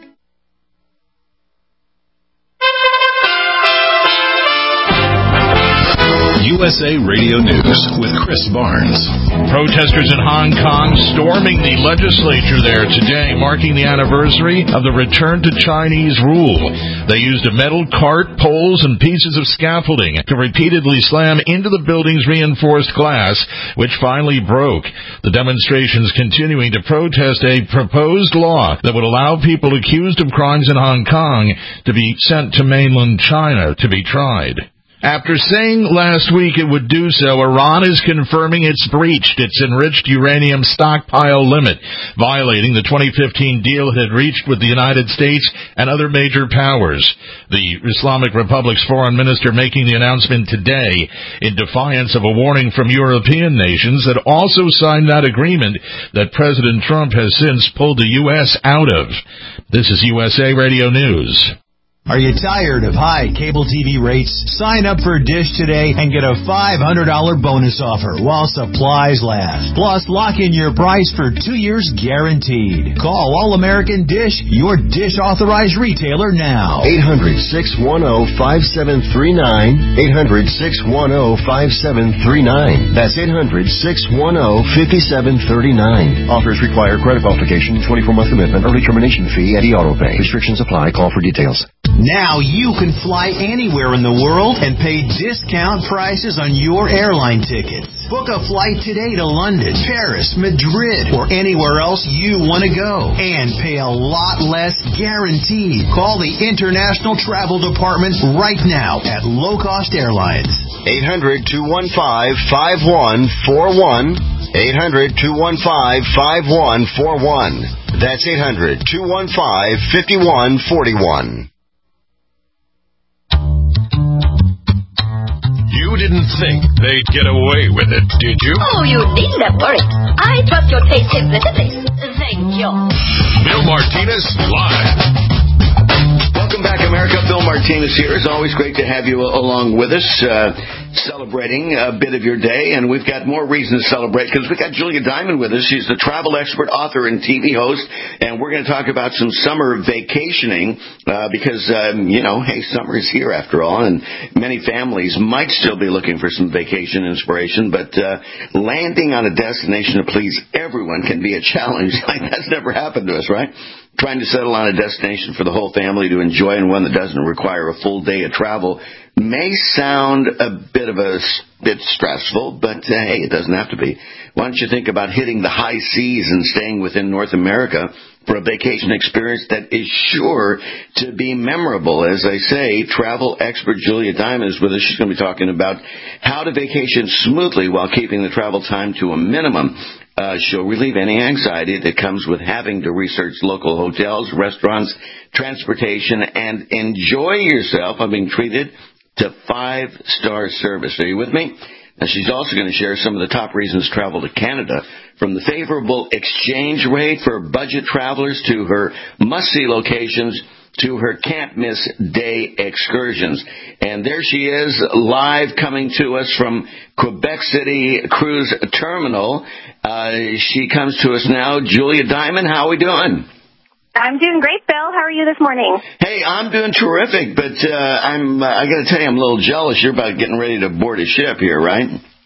[SPEAKER 10] U S A Radio News with Chris Barnes.
[SPEAKER 3] Protesters in Hong Kong storming the legislature there today, marking the anniversary of the return to Chinese rule. They used a metal cart, poles, and pieces of scaffolding to repeatedly slam into the building's reinforced glass, which finally broke. The demonstrations continuing to protest a proposed law that would allow people accused of crimes in Hong Kong to be sent to mainland China to be tried. After saying last week it would do so, Iran is confirming it's breached its enriched uranium stockpile limit, violating the twenty fifteen deal it had reached with the United States and other major powers. The Islamic Republic's foreign minister making the announcement today in defiance of a warning from European nations that also signed that agreement that President Trump has since pulled the U S out of. This is U S A Radio News.
[SPEAKER 15] Are you tired of high cable T V rates? Sign up for Dish today and get a five hundred dollars bonus offer while supplies last. Plus, lock in your price for two years guaranteed. Call All American Dish, your Dish authorized retailer now.
[SPEAKER 14] eight hundred, six one zero, five seven three nine. eight hundred, six one zero, five seven three nine. That's eight hundred, six one zero, five seven three nine. Offers require credit qualification, twenty-four month commitment, early termination fee, and e-auto pay. Restrictions apply. Call for details.
[SPEAKER 15] Now you can fly anywhere in the world and pay discount prices on your airline tickets. Book a flight today to London, Paris, Madrid, or anywhere else you want to go. And pay a lot less guaranteed. Call the International Travel Department right now at Low Cost Airlines.
[SPEAKER 14] eight hundred, two one five, five one four one. eight hundred, two one five, five one four one. That's eight hundred, two one five, five one four one.
[SPEAKER 1] You didn't think they'd get away with it, did you?
[SPEAKER 16] Oh, you didn't worry. I trust your taste implicitly. Thank you.
[SPEAKER 1] Bill Martinez Live.
[SPEAKER 7] Welcome back, America. Bill Martinez here. It's always great to have you along with us, uh, celebrating a bit of your day. And we've got more reason to celebrate because we've got Julia Diamond with us. She's the travel expert, author, and T V host. And we're going to talk about some summer vacationing uh, because, um, you know, hey, summer is here after all. And many families might still be looking for some vacation inspiration. But uh, landing on a destination to please everyone can be a challenge. Like, that's never happened to us, right? Trying to settle on a destination for the whole family to enjoy and one that doesn't require a full day of travel may sound a bit of a bit stressful, but uh, hey, it doesn't have to be. Why don't you think about hitting the high seas and staying within North America for a vacation experience that is sure to be memorable? As I say, travel expert Julia Diamond is with us. She's going to be talking about how to vacation smoothly while keeping the travel time to a minimum. Uh, she'll relieve any anxiety that comes with having to research local hotels, restaurants, transportation, and enjoy yourself by being treated to five-star service. Are you with me? Now, she's also going to share some of the top reasons to travel to Canada, from the favorable exchange rate for budget travelers to her must-see locations to her can't-miss day excursions. And there she is, live coming to us from Quebec City Cruise Terminal. Uh, she comes to us now. Julia Diamond, how are we doing?
[SPEAKER 17] I'm doing great, Bill. How are you this morning?
[SPEAKER 7] Hey, I'm doing terrific, but uh, I'm uh, I got to tell you, I'm a little jealous. You're about getting ready to board a ship here, right?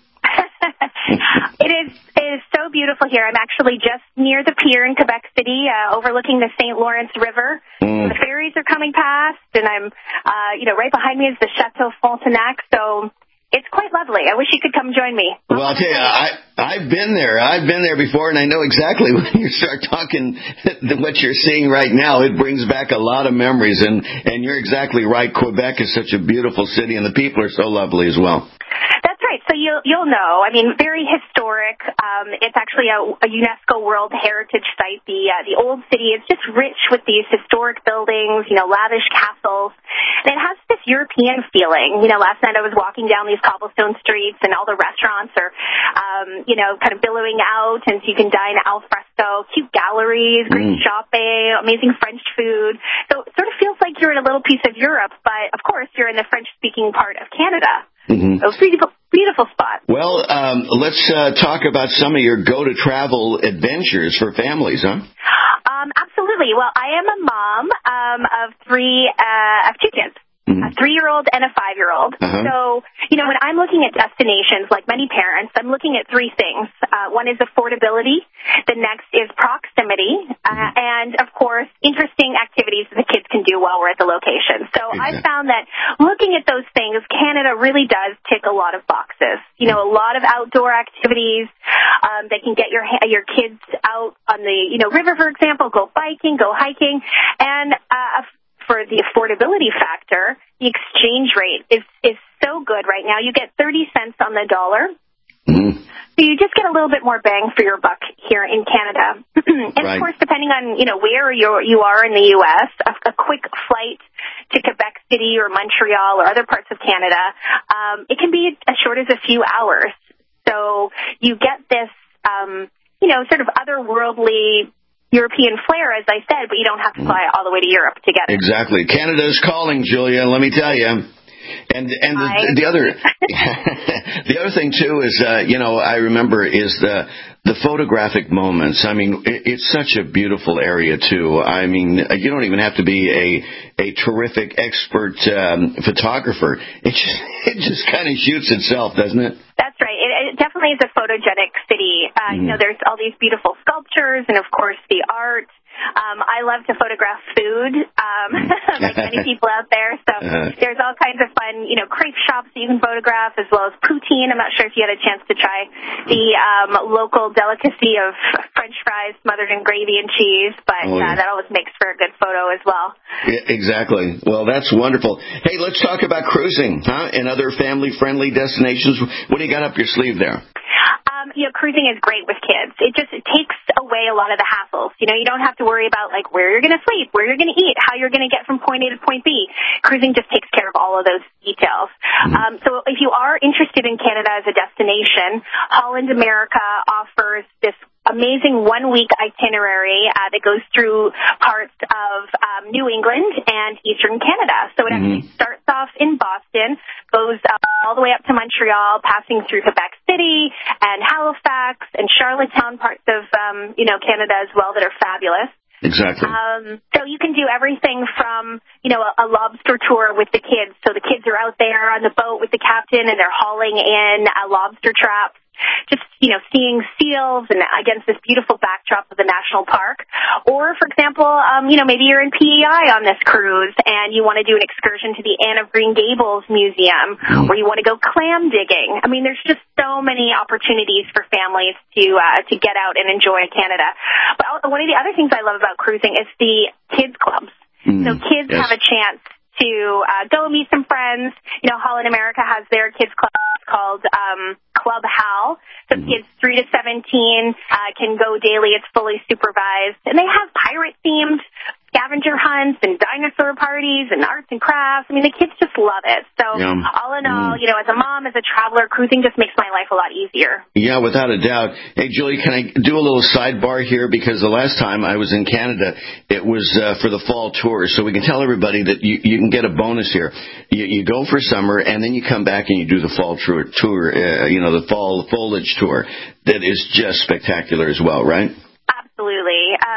[SPEAKER 17] It is it is so beautiful here. I'm actually just near the pier in Quebec City, uh, overlooking the Saint Lawrence River. Mm. The ferries are coming past, and I'm, uh, you know, right behind me is the Chateau Frontenac, so it's quite lovely. I wish you could come join me.
[SPEAKER 7] Well, I'll tell you, I, I've been there. I've been there before, and I know exactly when you start talking what you're seeing right now. It brings back a lot of memories, and, and you're exactly right. Quebec is such a beautiful city, and the people are so lovely as well.
[SPEAKER 17] That's right. So you'll, you'll know. I mean, very historic. Um, it's actually a, a UNESCO World Heritage Site. The uh, the old city is just rich with these historic buildings, you know, lavish castles. And it has this European feeling. You know, last night I was walking down these cobblestone streets, and all the restaurants are, um, you know, kind of billowing out, and so you can dine al fresco, cute galleries, great mm. shopping, amazing French food. So it sort of feels like you're in a little piece of Europe, but of course you're in the French-speaking part of Canada. Mm-hmm. So beautiful, beautiful spot.
[SPEAKER 7] Well, um, let's uh, talk about some of your go-to-travel adventures for families, huh?
[SPEAKER 17] Um, absolutely. Well, I am a mom um, of three, uh, of two kids. Mm-hmm. A three-year-old and a five-year-old. Uh-huh. So, you know, when I'm looking at destinations, like many parents, I'm looking at three things. Uh, one is affordability. The next is proximity. Uh, and, of course, interesting activities that the kids can do while we're at the location. So exactly. I found that looking at those things, Canada really does tick a lot of boxes. You know, a lot of outdoor activities um, that can get your your kids out on the, you know, river, for example, go biking, go hiking. And uh, for the affordability factor, the exchange rate is, is so good right now. You get thirty cents on the dollar. Mm-hmm. So you just get a little bit more bang for your buck here in Canada. and, right. of course, depending on, you know, where you're, you are in the U S, a, a quick flight to Quebec City or Montreal or other parts of Canada, um, it can be as short as a few hours. So you get this, um, you know, sort of otherworldly European flair, as I said, but you don't have to fly all the way to Europe to get it.
[SPEAKER 7] Exactly. Canada's calling, Julia, let me tell you. And and the, the other the other thing too is uh, you know I remember is the the photographic moments. I mean it, it's such a beautiful area too. I mean you don't even have to be a a terrific expert um, photographer. It just it just kind of shoots itself, doesn't it?
[SPEAKER 17] That's right. It, it definitely is a photogenic city. Uh, mm-hmm. You know, there's all these beautiful sculptures and of course the art. Um, I love to photograph food, um, like many people out there. So uh-huh. there's all kinds of fun, you know, crepe shops that you can photograph, as well as poutine. I'm not sure if you had a chance to try the um, local delicacy of French fries smothered in gravy and cheese, but oh, yeah. uh, that always makes for a good photo as well.
[SPEAKER 7] Yeah, exactly. Well, that's wonderful. Hey, let's talk about cruising, huh? And other family-friendly destinations. What do you got up your sleeve there?
[SPEAKER 17] Um, you know, cruising is great with kids. It just it takes away a lot of the hassles. You know, you don't have to worry about, like, where you're going to sleep, where you're going to eat, how you're going to get from point A to point B. Cruising just takes care of all of those details. Mm-hmm. Um, so if you are interested in Canada as a destination, Holland America offers this amazing one-week itinerary uh, that goes through parts of um, New England and Eastern Canada. So it mm-hmm. actually starts off in Boston, goes uh, all the way up to Montreal, passing through Quebec City and Halifax and Charlottetown, parts of um, you know Canada as well that are fabulous.
[SPEAKER 7] Exactly.
[SPEAKER 17] Um, so you can do everything from, you know, a, a lobster tour with the kids. So the kids are out there on the boat with the captain and they're hauling in uh, lobster traps. Just, you know, seeing seals and against this beautiful backdrop of the national park. Or, for example, um, you know, maybe you're in P E I on this cruise and you want to do an excursion to the Anne of Green Gables Museum, mm. or you want to go clam digging. I mean, there's just so many opportunities for families to uh, to get out and enjoy Canada. But one of the other things I love about cruising is the kids clubs. Mm. So kids yes. have a chance to uh, go meet some friends. You know, Holland America has their kids club called um, Club Hal. So mm-hmm. kids three to seventeen uh, can go daily. It's fully supervised. And they have pirate-themed scavenger hunts and dinosaur parties and arts and crafts. I mean, the kids just love it. So yeah. all in all, you know, as a mom, as a traveler, cruising just makes my life a lot easier.
[SPEAKER 7] Yeah, without a doubt. Hey, Julie, can I do a little sidebar here? Because the last time I was in Canada, it was uh, for the fall tour. So we can tell everybody that you, you can get a bonus here. You, you go for summer, and then you come back and you do the fall tour, tour uh, you know, the fall foliage tour. That is just spectacular as well, right?
[SPEAKER 17] Absolutely. Um,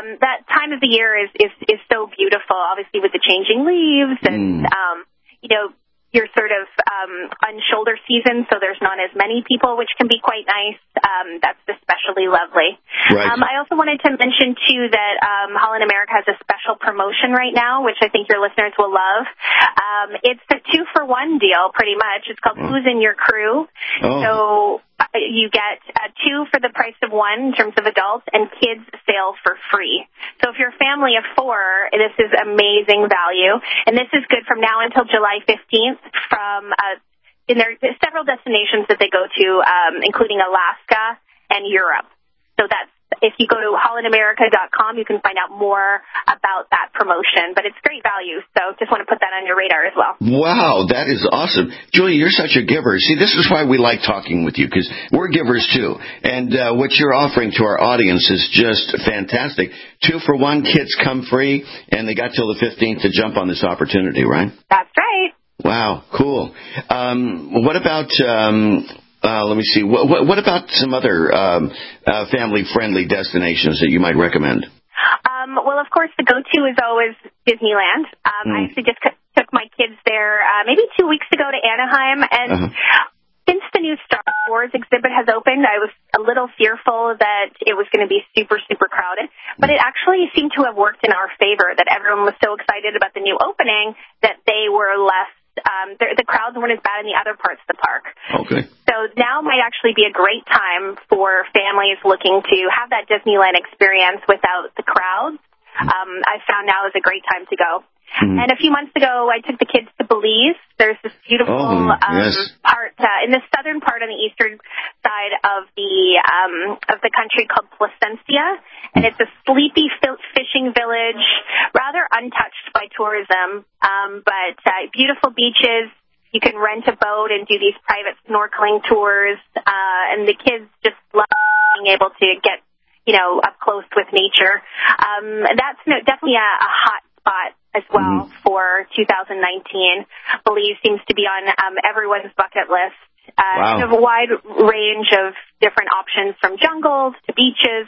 [SPEAKER 17] um, that time of the year is, is, is so beautiful, obviously with the changing leaves and, mm. um, you know, you're sort of um, on shoulder season, so there's not as many people, which can be quite nice. Um, that's especially lovely.
[SPEAKER 7] Right.
[SPEAKER 17] Um, I also wanted to mention, too, that um, Holland America has a special promotion right now, which I think your listeners will love. Um, it's a two-for-one deal, pretty much. It's called oh. Who's in Your Crew? Oh. So uh, you get uh, two for the price of one in terms of adults, and kids sail for free. So if you're a family of four, this is amazing value. And this is good from now until July fifteenth. From uh, in there, there's several destinations that they go to, um, including Alaska and Europe. So that's if you go to holland america dot com, you can find out more about that promotion. But it's great value, so just want to put that on your radar as well.
[SPEAKER 7] Wow, that is awesome. Julia, you're such a giver. See, this is why we like talking with you, because we're givers too. And uh, what you're offering to our audience is just fantastic. Two for one, kids come free, and they got till the fifteenth to jump on this opportunity, right?
[SPEAKER 17] That's right.
[SPEAKER 7] Wow, cool. Um, what about, um, uh, let me see, what, what, what about some other um, uh, family-friendly destinations that you might recommend?
[SPEAKER 17] Um, well, of course, the go-to is always Disneyland. Um, mm. I actually just c- took my kids there uh, maybe two weeks ago to Anaheim, and uh-huh. since the new Star Wars exhibit has opened, I was a little fearful that it was going to be super, super crowded. But it actually seemed to have worked in our favor, that everyone was so excited about the new opening that they were less, um, the crowds weren't as bad in the other parts of the park.
[SPEAKER 7] Okay.
[SPEAKER 17] So now might actually be a great time for families looking to have that Disneyland experience without the crowds. Um, I found now is a great time to go. Mm. And a few months ago, I took the kids to Belize. There's this beautiful
[SPEAKER 7] oh,
[SPEAKER 17] um,
[SPEAKER 7] yes.
[SPEAKER 17] part uh, in the southern part on the eastern side of the um, of the country called Placencia, and it's a sleepy fishing village, rather untouched by tourism, um, but uh, beautiful beaches. You can rent a boat and do these private snorkeling tours, uh, and the kids just love being able to get, you know, up close with nature. Um, that's no, definitely a, a hot spot as well mm-hmm. for two thousand nineteen. Belize seems to be on um, everyone's bucket list. Uh,
[SPEAKER 7] wow.
[SPEAKER 17] Kind of a wide range of different options from jungles to beaches.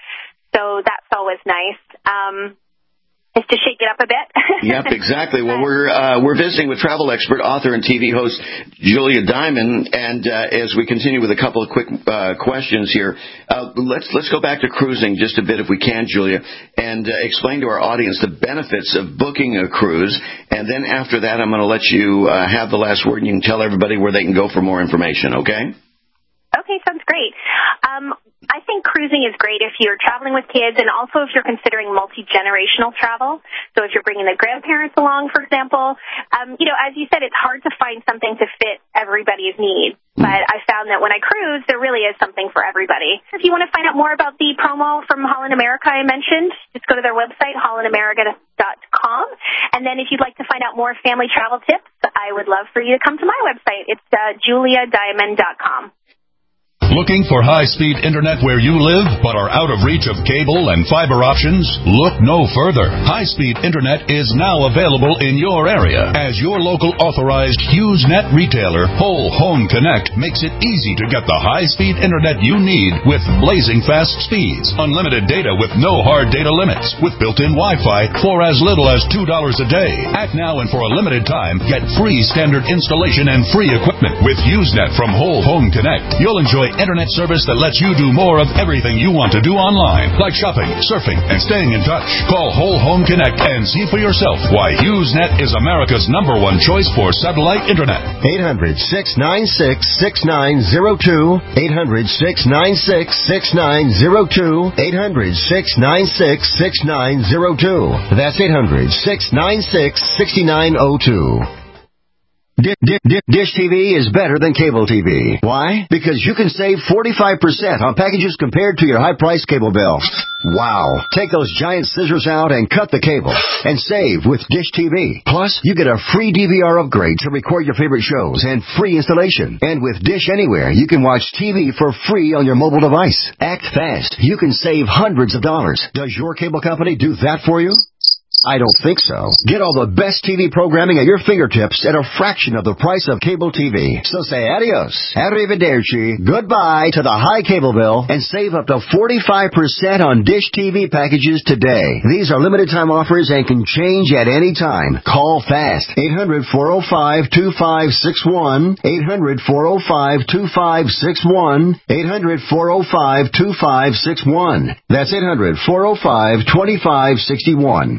[SPEAKER 17] So that's always nice. Um, is to shake it up a bit.
[SPEAKER 7] Yep, exactly. Well, we're uh, we're visiting with travel expert, author, and T V host Julia Diamond, and uh, as we continue with a couple of quick uh, questions here, uh, let's let's go back to cruising just a bit, if we can, Julia, and uh, explain to our audience the benefits of booking a cruise. And then after that, I'm going to let you uh, have the last word, and you can tell everybody where they can go for more information. Okay?
[SPEAKER 17] Okay, sounds great. Um, I think cruising is great if you're traveling with kids, and also if you're considering multi-generational travel. So if you're bringing the grandparents along, for example, um, you know, as you said, it's hard to find something to fit everybody's needs. But I found that when I cruise, there really is something for everybody. If you want to find out more about the promo from Holland America I mentioned, just go to their website, holland america dot com. And then if you'd like to find out more family travel tips, I would love for you to come to my website. It's uh, julia diamond dot com.
[SPEAKER 18] Looking for high-speed internet where you live but are out of reach of cable and fiber options? Look no further. High-speed internet is now available in your area, as your local authorized HughesNet retailer, Whole Home Connect, makes it easy to get the high-speed internet you need with blazing fast speeds, unlimited data with no hard data limits, with built-in Wi-Fi for as little as two dollars a day. Act now and for a limited time, get free standard installation and free equipment with HughesNet from Whole Home Connect. You'll enjoy internet service that lets you do more of everything you want to do online, like shopping, surfing, and staying in touch. Call Whole Home Connect and see for yourself why HughesNet is America's number one choice for satellite internet.
[SPEAKER 14] eight hundred, six nine six, six nine zero two. eight hundred, six nine six, six nine zero two. eight hundred, six nine six, six nine zero two. That's eight hundred, six nine six, six nine zero two. Dish T V is better than cable T V. Why? Because you can save forty-five percent on packages compared to your high-priced cable bill. Wow. Take those giant scissors out and cut the cable and save with Dish T V. Plus, you get a free D V R upgrade to record your favorite shows and free installation. And with Dish Anywhere, you can watch T V for free on your mobile device. Act fast. You can save hundreds of dollars. Does your cable company do that for you? I don't think so. Get all the best T V programming at your fingertips at a fraction of the price of cable T V. So say adios, arrivederci, goodbye to the high cable bill, and save up to forty-five percent on Dish T V packages today. These are limited time offers and can change at any time. Call fast. eight hundred, four oh five, two five six one. eight hundred, four oh five, two five six one. eight hundred, four oh five, two five six one. That's eight hundred, four oh five, two five six one.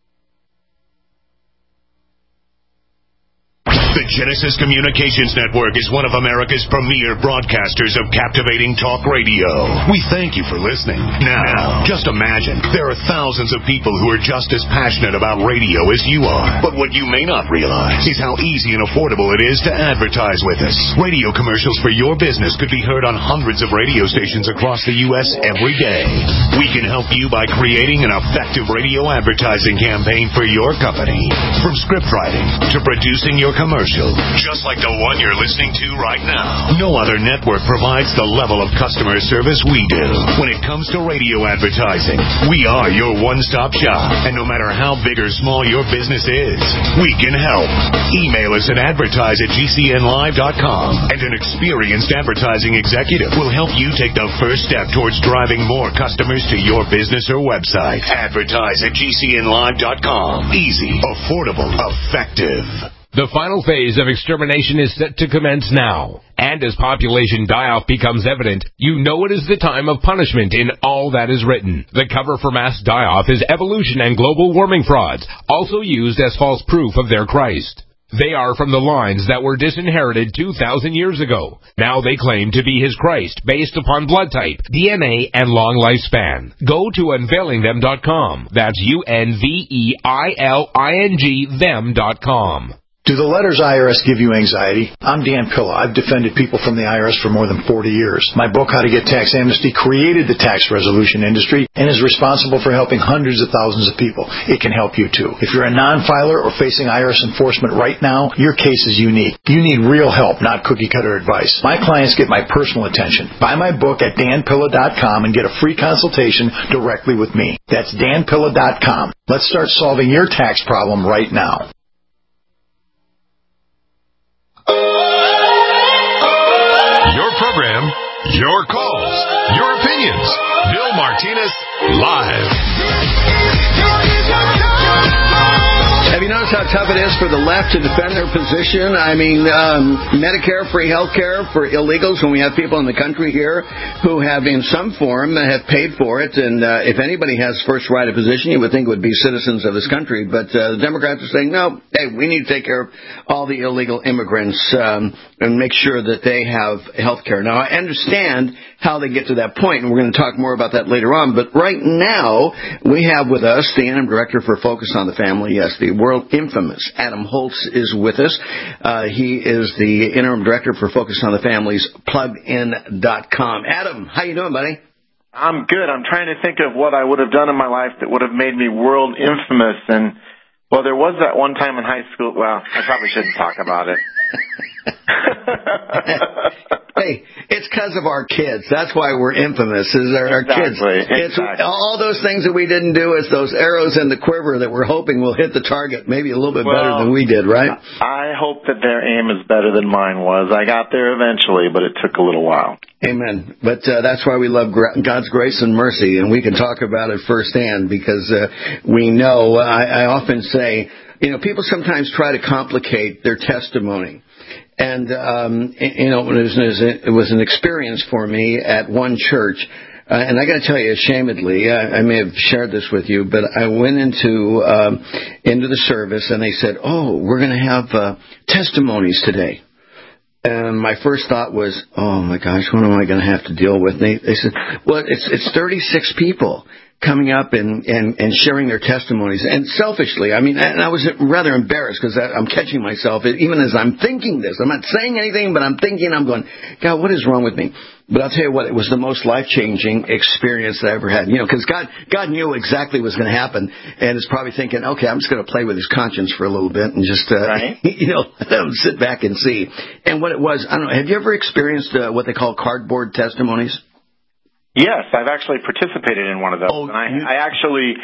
[SPEAKER 19] The Genesis Communications Network is one of America's premier broadcasters of captivating talk radio. We thank you for listening. Now, just imagine, there are thousands of people who are just as passionate about radio as you are. But what you may not realize is how easy and affordable it is to advertise with us. Radio commercials for your business could be heard on hundreds of radio stations across the U S every day. We can help you by creating an effective radio advertising campaign for your company. From script writing to producing your commercial, just like the one you're listening to right now. No other network provides the level of customer service we do. When it comes to radio advertising, we are your one-stop shop. And no matter how big or small your business is, we can help. Email us at advertise at g c n live dot com, and an experienced advertising executive will help you take the first step towards driving more customers to your business or website. Advertise at g c n live dot com. Easy, affordable, effective.
[SPEAKER 20] The final phase of extermination is set to commence now. And as population die-off becomes evident, you know it is the time of punishment in all that is written. The cover for mass die-off is evolution and global warming frauds, also used as false proof of their Christ. They are from the lines that were disinherited two thousand years ago. Now they claim to be his Christ, based upon blood type, D N A, and long lifespan. Go to unveiling them dot com. That's U N V E I L I N G them dot com.
[SPEAKER 21] Do the letters I R S give you anxiety? I'm Dan Pilla. I've defended people from the I R S for more than forty years. My book, How to Get Tax Amnesty, created the tax resolution industry and is responsible for helping hundreds of thousands of people. It can help you, too. If you're a non-filer or facing I R S enforcement right now, your case is unique. You need real help, not cookie-cutter advice. My clients get my personal attention. Buy my book at dan pilla dot com and get a free consultation directly with me. That's dan pilla dot com. Let's start solving your tax problem right now.
[SPEAKER 1] Your program, your calls, your opinions. Bill Martinez, live.
[SPEAKER 7] Have you noticed how tough it is for the left to defend their position? I mean, um, Medicare, free health care for illegals, when we have people in the country here who have in some form have paid for it. And uh, if anybody has first right of position, you would think it would be citizens of this country. But uh, the Democrats are saying, no, hey, we need to take care of all the illegal immigrants um, and make sure that they have health care. Now, I understand how they get to that point, and we're going to talk more about that later on. But right now, we have with us the interim director for Focus on the Family, yes, the world infamous Adam Holz is with us. Uh, he is the interim director for Focus on the Family's plug in dot com. Adam, how you doing, buddy?
[SPEAKER 22] I'm good. I'm trying to think of what I would have done in my life that would have made me world infamous. And, well, there was that one time in high school. Well, I probably shouldn't talk about it.
[SPEAKER 7] Hey, it's because of our kids. That's why we're infamous, is our,
[SPEAKER 22] exactly,
[SPEAKER 7] our kids. It's
[SPEAKER 22] exactly.
[SPEAKER 7] all those things that we didn't do. It's those arrows in the quiver that we're hoping will hit the target maybe a little bit
[SPEAKER 22] well,
[SPEAKER 7] better than we did, right?
[SPEAKER 22] I hope that their aim is better than mine was. I got there eventually, but it took a little while.
[SPEAKER 7] Amen. But uh, that's why we love God's grace and mercy, and we can talk about it firsthand because uh, we know, I, I often say, you know, people sometimes try to complicate their testimony. And, um, you know, it was, it was an experience for me at one church. Uh, and I got to tell you, ashamedly, I, I may have shared this with you, but I went into um, into the service, and they said, oh, we're going to have uh, testimonies today. And my first thought was, oh, my gosh, what am I going to have to deal with? And they, they said, well, it's it's thirty-six people coming up and, and, and sharing their testimonies. And selfishly, I mean, and I was rather embarrassed because I'm catching myself, even as I'm thinking this. I'm not saying anything, but I'm thinking, I'm going, God, what is wrong with me? But I'll tell you what, it was the most life-changing experience that I ever had. You know, because God, God knew exactly what was going to happen, and is probably thinking, okay, I'm just going to play with his conscience for a little bit and just, uh, right. you know, let him sit back and see. And what it was, I don't know, have you ever experienced uh, what they call cardboard testimonies?
[SPEAKER 22] Yes, I've actually participated in one of those.
[SPEAKER 7] Oh,
[SPEAKER 22] and I, I actually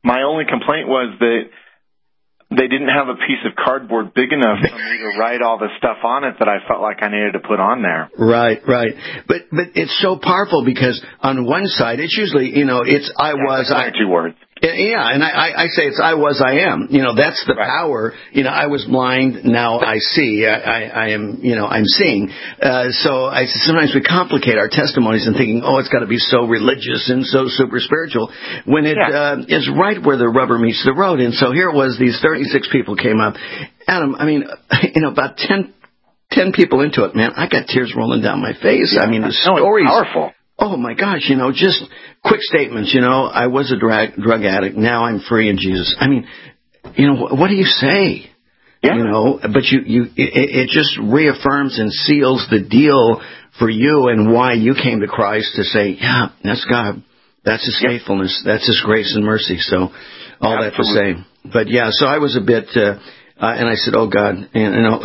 [SPEAKER 22] My only complaint was that they didn't have a piece of cardboard big enough for me to write all the stuff on it that I felt like I needed to put on there.
[SPEAKER 7] Right, right. But but it's so powerful because on one side, it's usually, you know, it's I
[SPEAKER 22] yeah,
[SPEAKER 7] was.
[SPEAKER 22] I, two words.
[SPEAKER 7] Yeah, and I, I say it's I was, I am. You know, that's the right. power. You know, I was blind, now I see. I, I, I am, you know, I'm seeing. Uh, so I sometimes we complicate our testimonies and thinking, oh, it's got to be so religious and so super spiritual, when it yeah. uh, is right where the rubber meets the road. And so here it was, these thirty-six people came up. Adam, I mean, you know, about ten, ten people into it, man, I got tears rolling down my face.
[SPEAKER 22] Yeah,
[SPEAKER 7] I mean, the
[SPEAKER 22] no,
[SPEAKER 7] stories.
[SPEAKER 22] It's powerful.
[SPEAKER 7] Oh, my gosh, you know, just quick statements, you know, I was a drug, drug addict, now I'm free in Jesus. I mean, you know, what do you say?
[SPEAKER 22] Yeah.
[SPEAKER 7] You know, but you, you, it, it just reaffirms and seals the deal for you and why you came to Christ to say, yeah, that's God. That's His yep. faithfulness. That's His grace and mercy. So all Absolutely. That to say. But yeah, so I was a bit, uh, uh and I said, oh God, and, you know,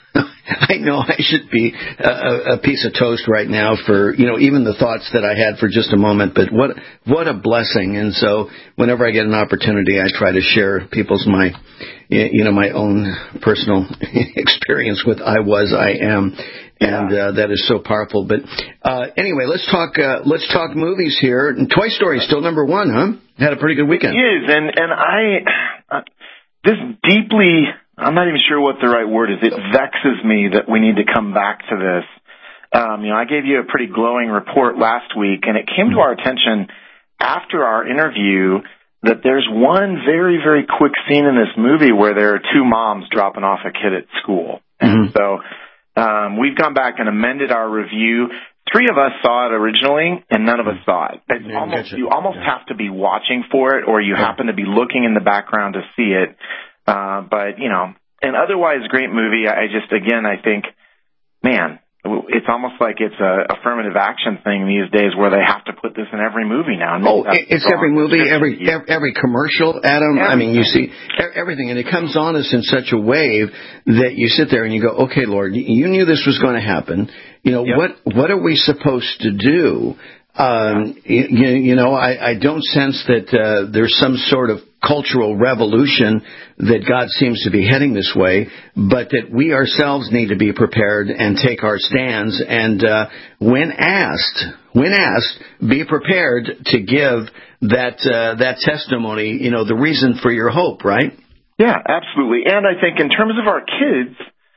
[SPEAKER 7] I know I should be a, a piece of toast right now for, you know, even the thoughts that I had for just a moment, but what what a blessing. And so whenever I get an opportunity, I try to share people's my, you know, my own personal experience with I was, I am. And uh, that is so powerful. But uh, anyway, let's talk uh, let's talk movies here. And Toy Story is still number one, huh? Had a pretty good weekend.
[SPEAKER 22] It is, and, and I, uh, this deeply... I'm not even sure what the right word is. It vexes me that we need to come back to this. Um, you know, I gave you a pretty glowing report last week, and it came to our attention after our interview that there's one very, very quick scene in this movie where there are two moms dropping off a kid at school. And mm-hmm. so um, we've gone back and amended our review. Three of us saw it originally, and none of us saw it. It's yeah, almost, you almost yeah. have to be watching for it, or you yeah. happen to be looking in the background to see it. Uh, but, you know, an otherwise great movie. I just, again, I think, man, it's almost like it's a affirmative action thing these days where they have to put this in every movie now.
[SPEAKER 7] Oh, it's every movie, every every commercial, Adam. Everything. I mean, you see everything, and it comes on us in such a wave that you sit there and you go, okay, Lord, you knew this was going to happen. You know, yep. what what are we supposed to do? Um, you, you know, I, I don't sense that uh, there's some sort of cultural revolution that God seems to be heading this way, but that we ourselves need to be prepared and take our stands. And uh, when asked, when asked, be prepared to give that uh, that testimony. You know, the reason for your hope, right?
[SPEAKER 22] Yeah, absolutely. And I think in terms of our kids,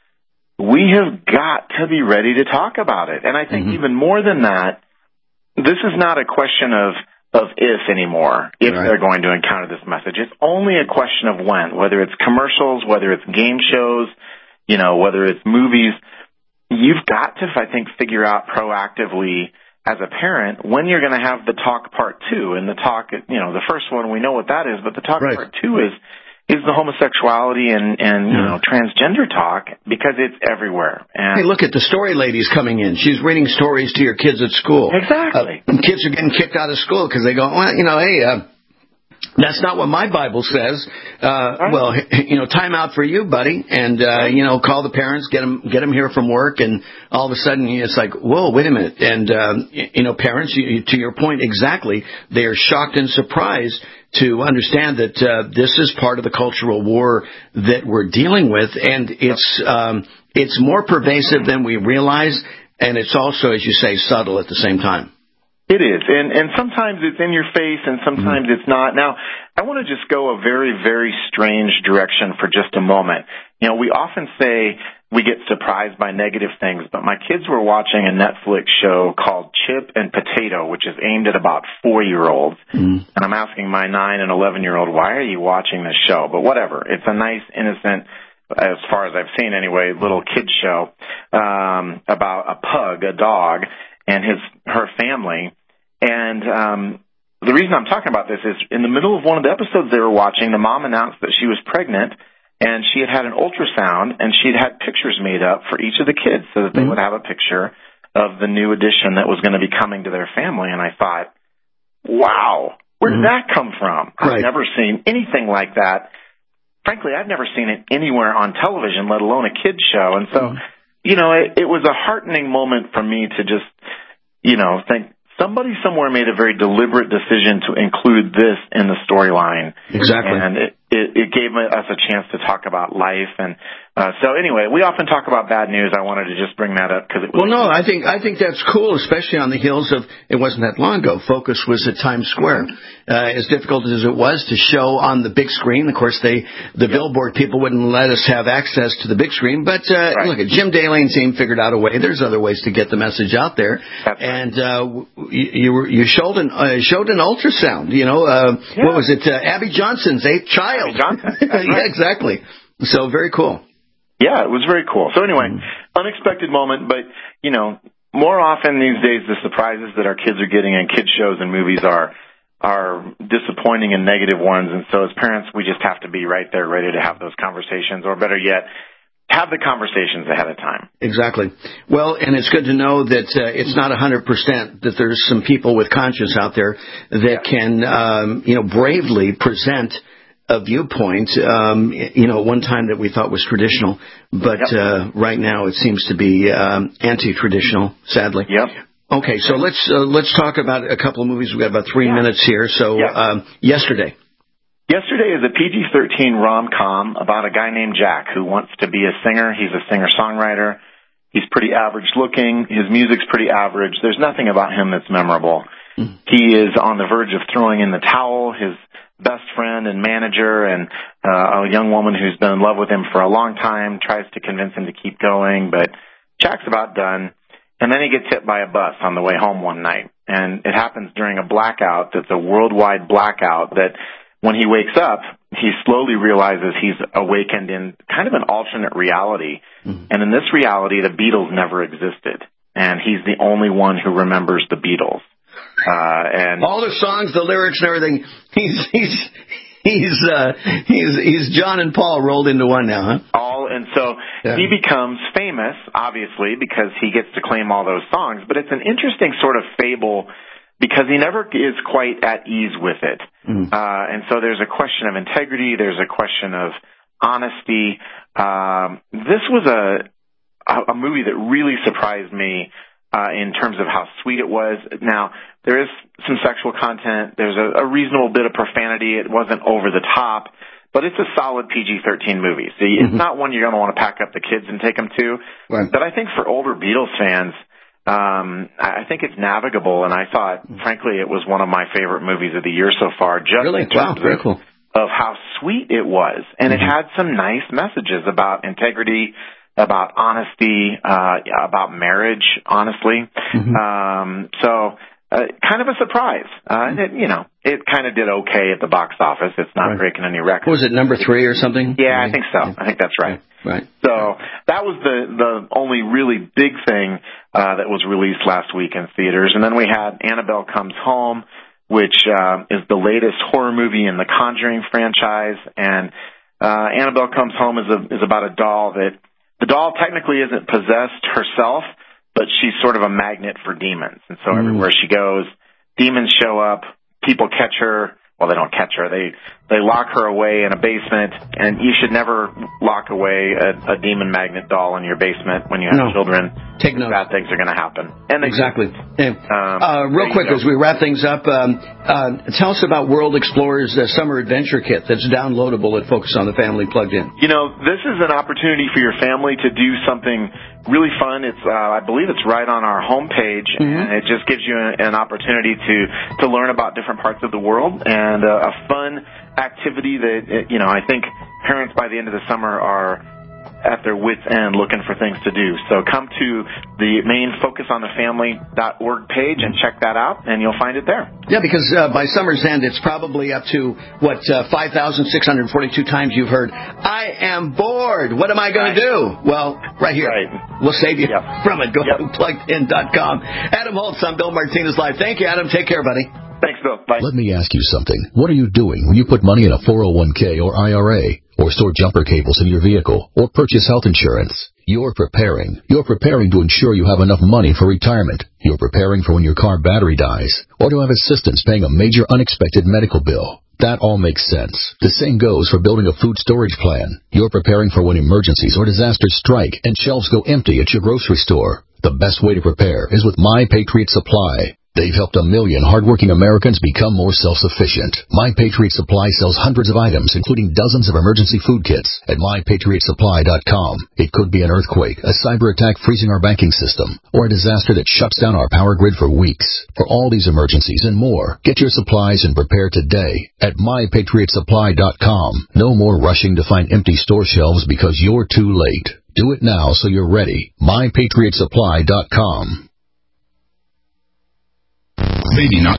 [SPEAKER 22] we have got to be ready to talk about it. And I think mm-hmm. even more than that, this is not a question of, of if anymore, if right. they're going to encounter this message. It's only a question of when, whether it's commercials, whether it's game shows, you know, whether it's movies. You've got to, I think, figure out proactively as a parent when you're going to have the talk part two. And the talk, you know, the first one, we know what that is, but the talk right. part two is is the homosexuality and, and you know, transgender talk, because it's everywhere. And
[SPEAKER 7] hey, look at the story lady's coming in. She's reading stories to your kids at school.
[SPEAKER 22] Exactly.
[SPEAKER 7] Uh, kids are getting kicked out of school because they go, well, you know, hey, uh, that's not what my Bible says. Uh, right. Well, you know, time out for you, buddy. And, uh, you know, call the parents, get them, get them here from work. And all of a sudden it's like, whoa, wait a minute. And, um, you know, parents, you, to your point exactly, they are shocked and surprised to understand that uh, this is part of the cultural war that we're dealing with. And it's, um, it's more pervasive than we realize. And it's also, as you say, subtle at the same time.
[SPEAKER 22] It is, and, and sometimes it's in your face, and sometimes mm-hmm. it's not. Now, I want to just go a very, very strange direction for just a moment. You know, we often say we get surprised by negative things, but my kids were watching a Netflix show called Chip and Potato, which is aimed at about four-year-olds. Mm-hmm. And I'm asking my nine and eleven-year-old, why are you watching this show? But whatever, it's a nice, innocent, as far as I've seen anyway, little kid show um, about a pug, a dog, and his her family. And um, the reason I'm talking about this is in the middle of one of the episodes they were watching, the mom announced that she was pregnant, and she had had an ultrasound, and she'd had pictures made up for each of the kids so that they mm-hmm. would have a picture of the new addition that was going to be coming to their family. And I thought, wow, where did mm-hmm. that come from?
[SPEAKER 7] Right.
[SPEAKER 22] I've never seen anything like that. Frankly, I've never seen it anywhere on television, let alone a kid's show. And so, mm-hmm. you know, it, it was a heartening moment for me to just, you know, think, somebody somewhere made a very deliberate decision to include this in the storyline.
[SPEAKER 7] Exactly.
[SPEAKER 22] And it, it, it gave us a chance to talk about life. And uh, so anyway, we often talk about bad news. I wanted to just bring that up because it was...
[SPEAKER 7] Well, no, I think I think that's cool, especially on the heels of, it wasn't that long ago, Focus was at Times Square. Uh, as difficult as it was to show on the big screen, of course, they the yep. billboard people wouldn't let us have access to the big screen. But uh, right. look, Jim Daly and team figured out a way. There's other ways to get the message out there.
[SPEAKER 22] That's
[SPEAKER 7] and uh, you you, were, you showed an uh, showed an ultrasound. You know, uh,
[SPEAKER 22] yeah.
[SPEAKER 7] what was it? Uh, Abby Johnson's eighth child.
[SPEAKER 22] Abby Johnson.
[SPEAKER 7] yeah,
[SPEAKER 22] right.
[SPEAKER 7] exactly. So very cool.
[SPEAKER 22] Yeah, it was very cool. So anyway, mm. unexpected moment, but you know, more often these days, the surprises that our kids are getting in kids shows and movies are. are disappointing and negative ones, and so as parents, we just have to be right there ready to have those conversations, or better yet, have the conversations ahead of time.
[SPEAKER 7] Exactly. Well, and it's good to know that uh, it's not one hundred percent, that there's some people with conscience out there that yeah. can, um, you know, bravely present a viewpoint, um, you know, one time that we thought was traditional, but yep. uh, right now it seems to be um, anti-traditional, sadly.
[SPEAKER 22] Yep.
[SPEAKER 7] Okay, so let's uh, let's talk about a couple of movies. We've got about three
[SPEAKER 22] yeah.
[SPEAKER 7] minutes here. So,
[SPEAKER 22] yeah.
[SPEAKER 7] um, Yesterday.
[SPEAKER 22] Yesterday is a P G thirteen rom-com about a guy named Jack who wants to be a singer. He's a singer-songwriter. He's pretty average-looking. His music's pretty average. There's nothing about him that's memorable. Mm. He is on the verge of throwing in the towel. His best friend and manager and uh, a young woman who's been in love with him for a long time tries to convince him to keep going, but Jack's about done. And then he gets hit by a bus on the way home one night. And it happens during a blackout that's a worldwide blackout that when he wakes up, he slowly realizes he's awakened in kind of an alternate reality. Mm-hmm. And in this reality, the Beatles never existed. And he's the only one who remembers the Beatles. Uh, and
[SPEAKER 7] all the songs, the lyrics and everything, he's, he's, He's uh, he's he's John and Paul rolled into one now, huh?
[SPEAKER 22] All and so yeah. he becomes famous, obviously, because he gets to claim all those songs. But it's an interesting sort of fable because he never is quite at ease with it. Mm-hmm. Uh, and so there's a question of integrity. There's a question of honesty. Um, this was a a movie that really surprised me. Uh, in terms of how sweet it was. Now, there is some sexual content. There's a, a reasonable bit of profanity. It wasn't over the top, but it's a solid P G thirteen movie. So mm-hmm. it's not one you're going to want to pack up the kids and take them to. Right. But I think for older Beatles fans, um, I think it's navigable, and I thought, mm-hmm. frankly, it was one of my favorite movies of the year so far, just
[SPEAKER 7] really?
[SPEAKER 22] in terms
[SPEAKER 7] wow, very
[SPEAKER 22] of,
[SPEAKER 7] cool.
[SPEAKER 22] of how sweet it was. And mm-hmm. it had some nice messages about integrity, about honesty, uh, about marriage, honestly. Mm-hmm. Um, so, uh, kind of a surprise. Uh, and it, you know, it kind of did okay at the box office. It's not right. breaking any records.
[SPEAKER 7] What was it, number three or something?
[SPEAKER 22] Yeah, I think so. Yeah. I think that's right.
[SPEAKER 7] Right.
[SPEAKER 22] So that was the, the only really big thing, uh, that was released last week in theaters. And then we had Annabelle Comes Home, which, uh, is the latest horror movie in the Conjuring franchise. And, uh, Annabelle Comes Home is a, is about a doll that, the doll technically isn't possessed herself, but she's sort of a magnet for demons. And so mm. everywhere she goes, demons show up, people catch her. Well, they don't catch her. They they lock her away in a basement, and you should never lock away a, a demon magnet doll in your basement when you have
[SPEAKER 7] no.
[SPEAKER 22] children.
[SPEAKER 7] Take note.
[SPEAKER 22] Bad things are going to happen. And they,
[SPEAKER 7] exactly. Yeah.
[SPEAKER 22] Um,
[SPEAKER 7] uh, real quick, as we wrap things up, um, uh, tell us about World Explorer's uh, Summer Adventure Kit that's downloadable at Focus on the Family Plugged In.
[SPEAKER 22] You know, this is an opportunity for your family to do something really fun. It's, uh, I believe it's right on our homepage, mm-hmm. and it just gives you an, an opportunity to, to learn about different parts of the world, and uh, a fun activity that, you know, I think parents by the end of the summer are at their wits' end looking for things to do. So come to the main focus on the family dot org page and check that out, and you'll find it there.
[SPEAKER 7] Yeah, because uh, by summer's end, it's probably up to, what, uh, five thousand six hundred forty-two times you've heard, I am bored. What am I going right. to do? Well, right here. Right. We'll save you yep. from it. Go yep. to plugged in dot com. Adam Holtz on Bill Martinez Live. Thank you, Adam. Take care, buddy.
[SPEAKER 22] Thanks, Bill. Bye.
[SPEAKER 10] Let me ask you something. What are you doing when you put money in a four oh one k or I R A, or store jumper cables in your vehicle, or purchase health insurance? You're preparing. You're preparing to ensure you have enough money for retirement. You're preparing for when your car battery dies, or to have assistance paying a major unexpected medical bill. That all makes sense. The same goes for building a food storage plan. You're preparing for when emergencies or disasters strike and shelves go empty at your grocery store. The best way to prepare is with My Patriot Supply.
[SPEAKER 4] They've helped a million hardworking Americans become more self-sufficient. My Patriot Supply sells hundreds of items, including dozens of emergency food kits at my patriot supply dot com. It could be an earthquake, a cyber attack freezing our banking system, or a disaster that shuts down our power grid for weeks. For all these emergencies and more, get your supplies and prepare today at my patriot supply dot com. No more rushing to find empty store shelves because you're too late. Do it now so you're ready. my patriot supply dot com.
[SPEAKER 5] Maybe not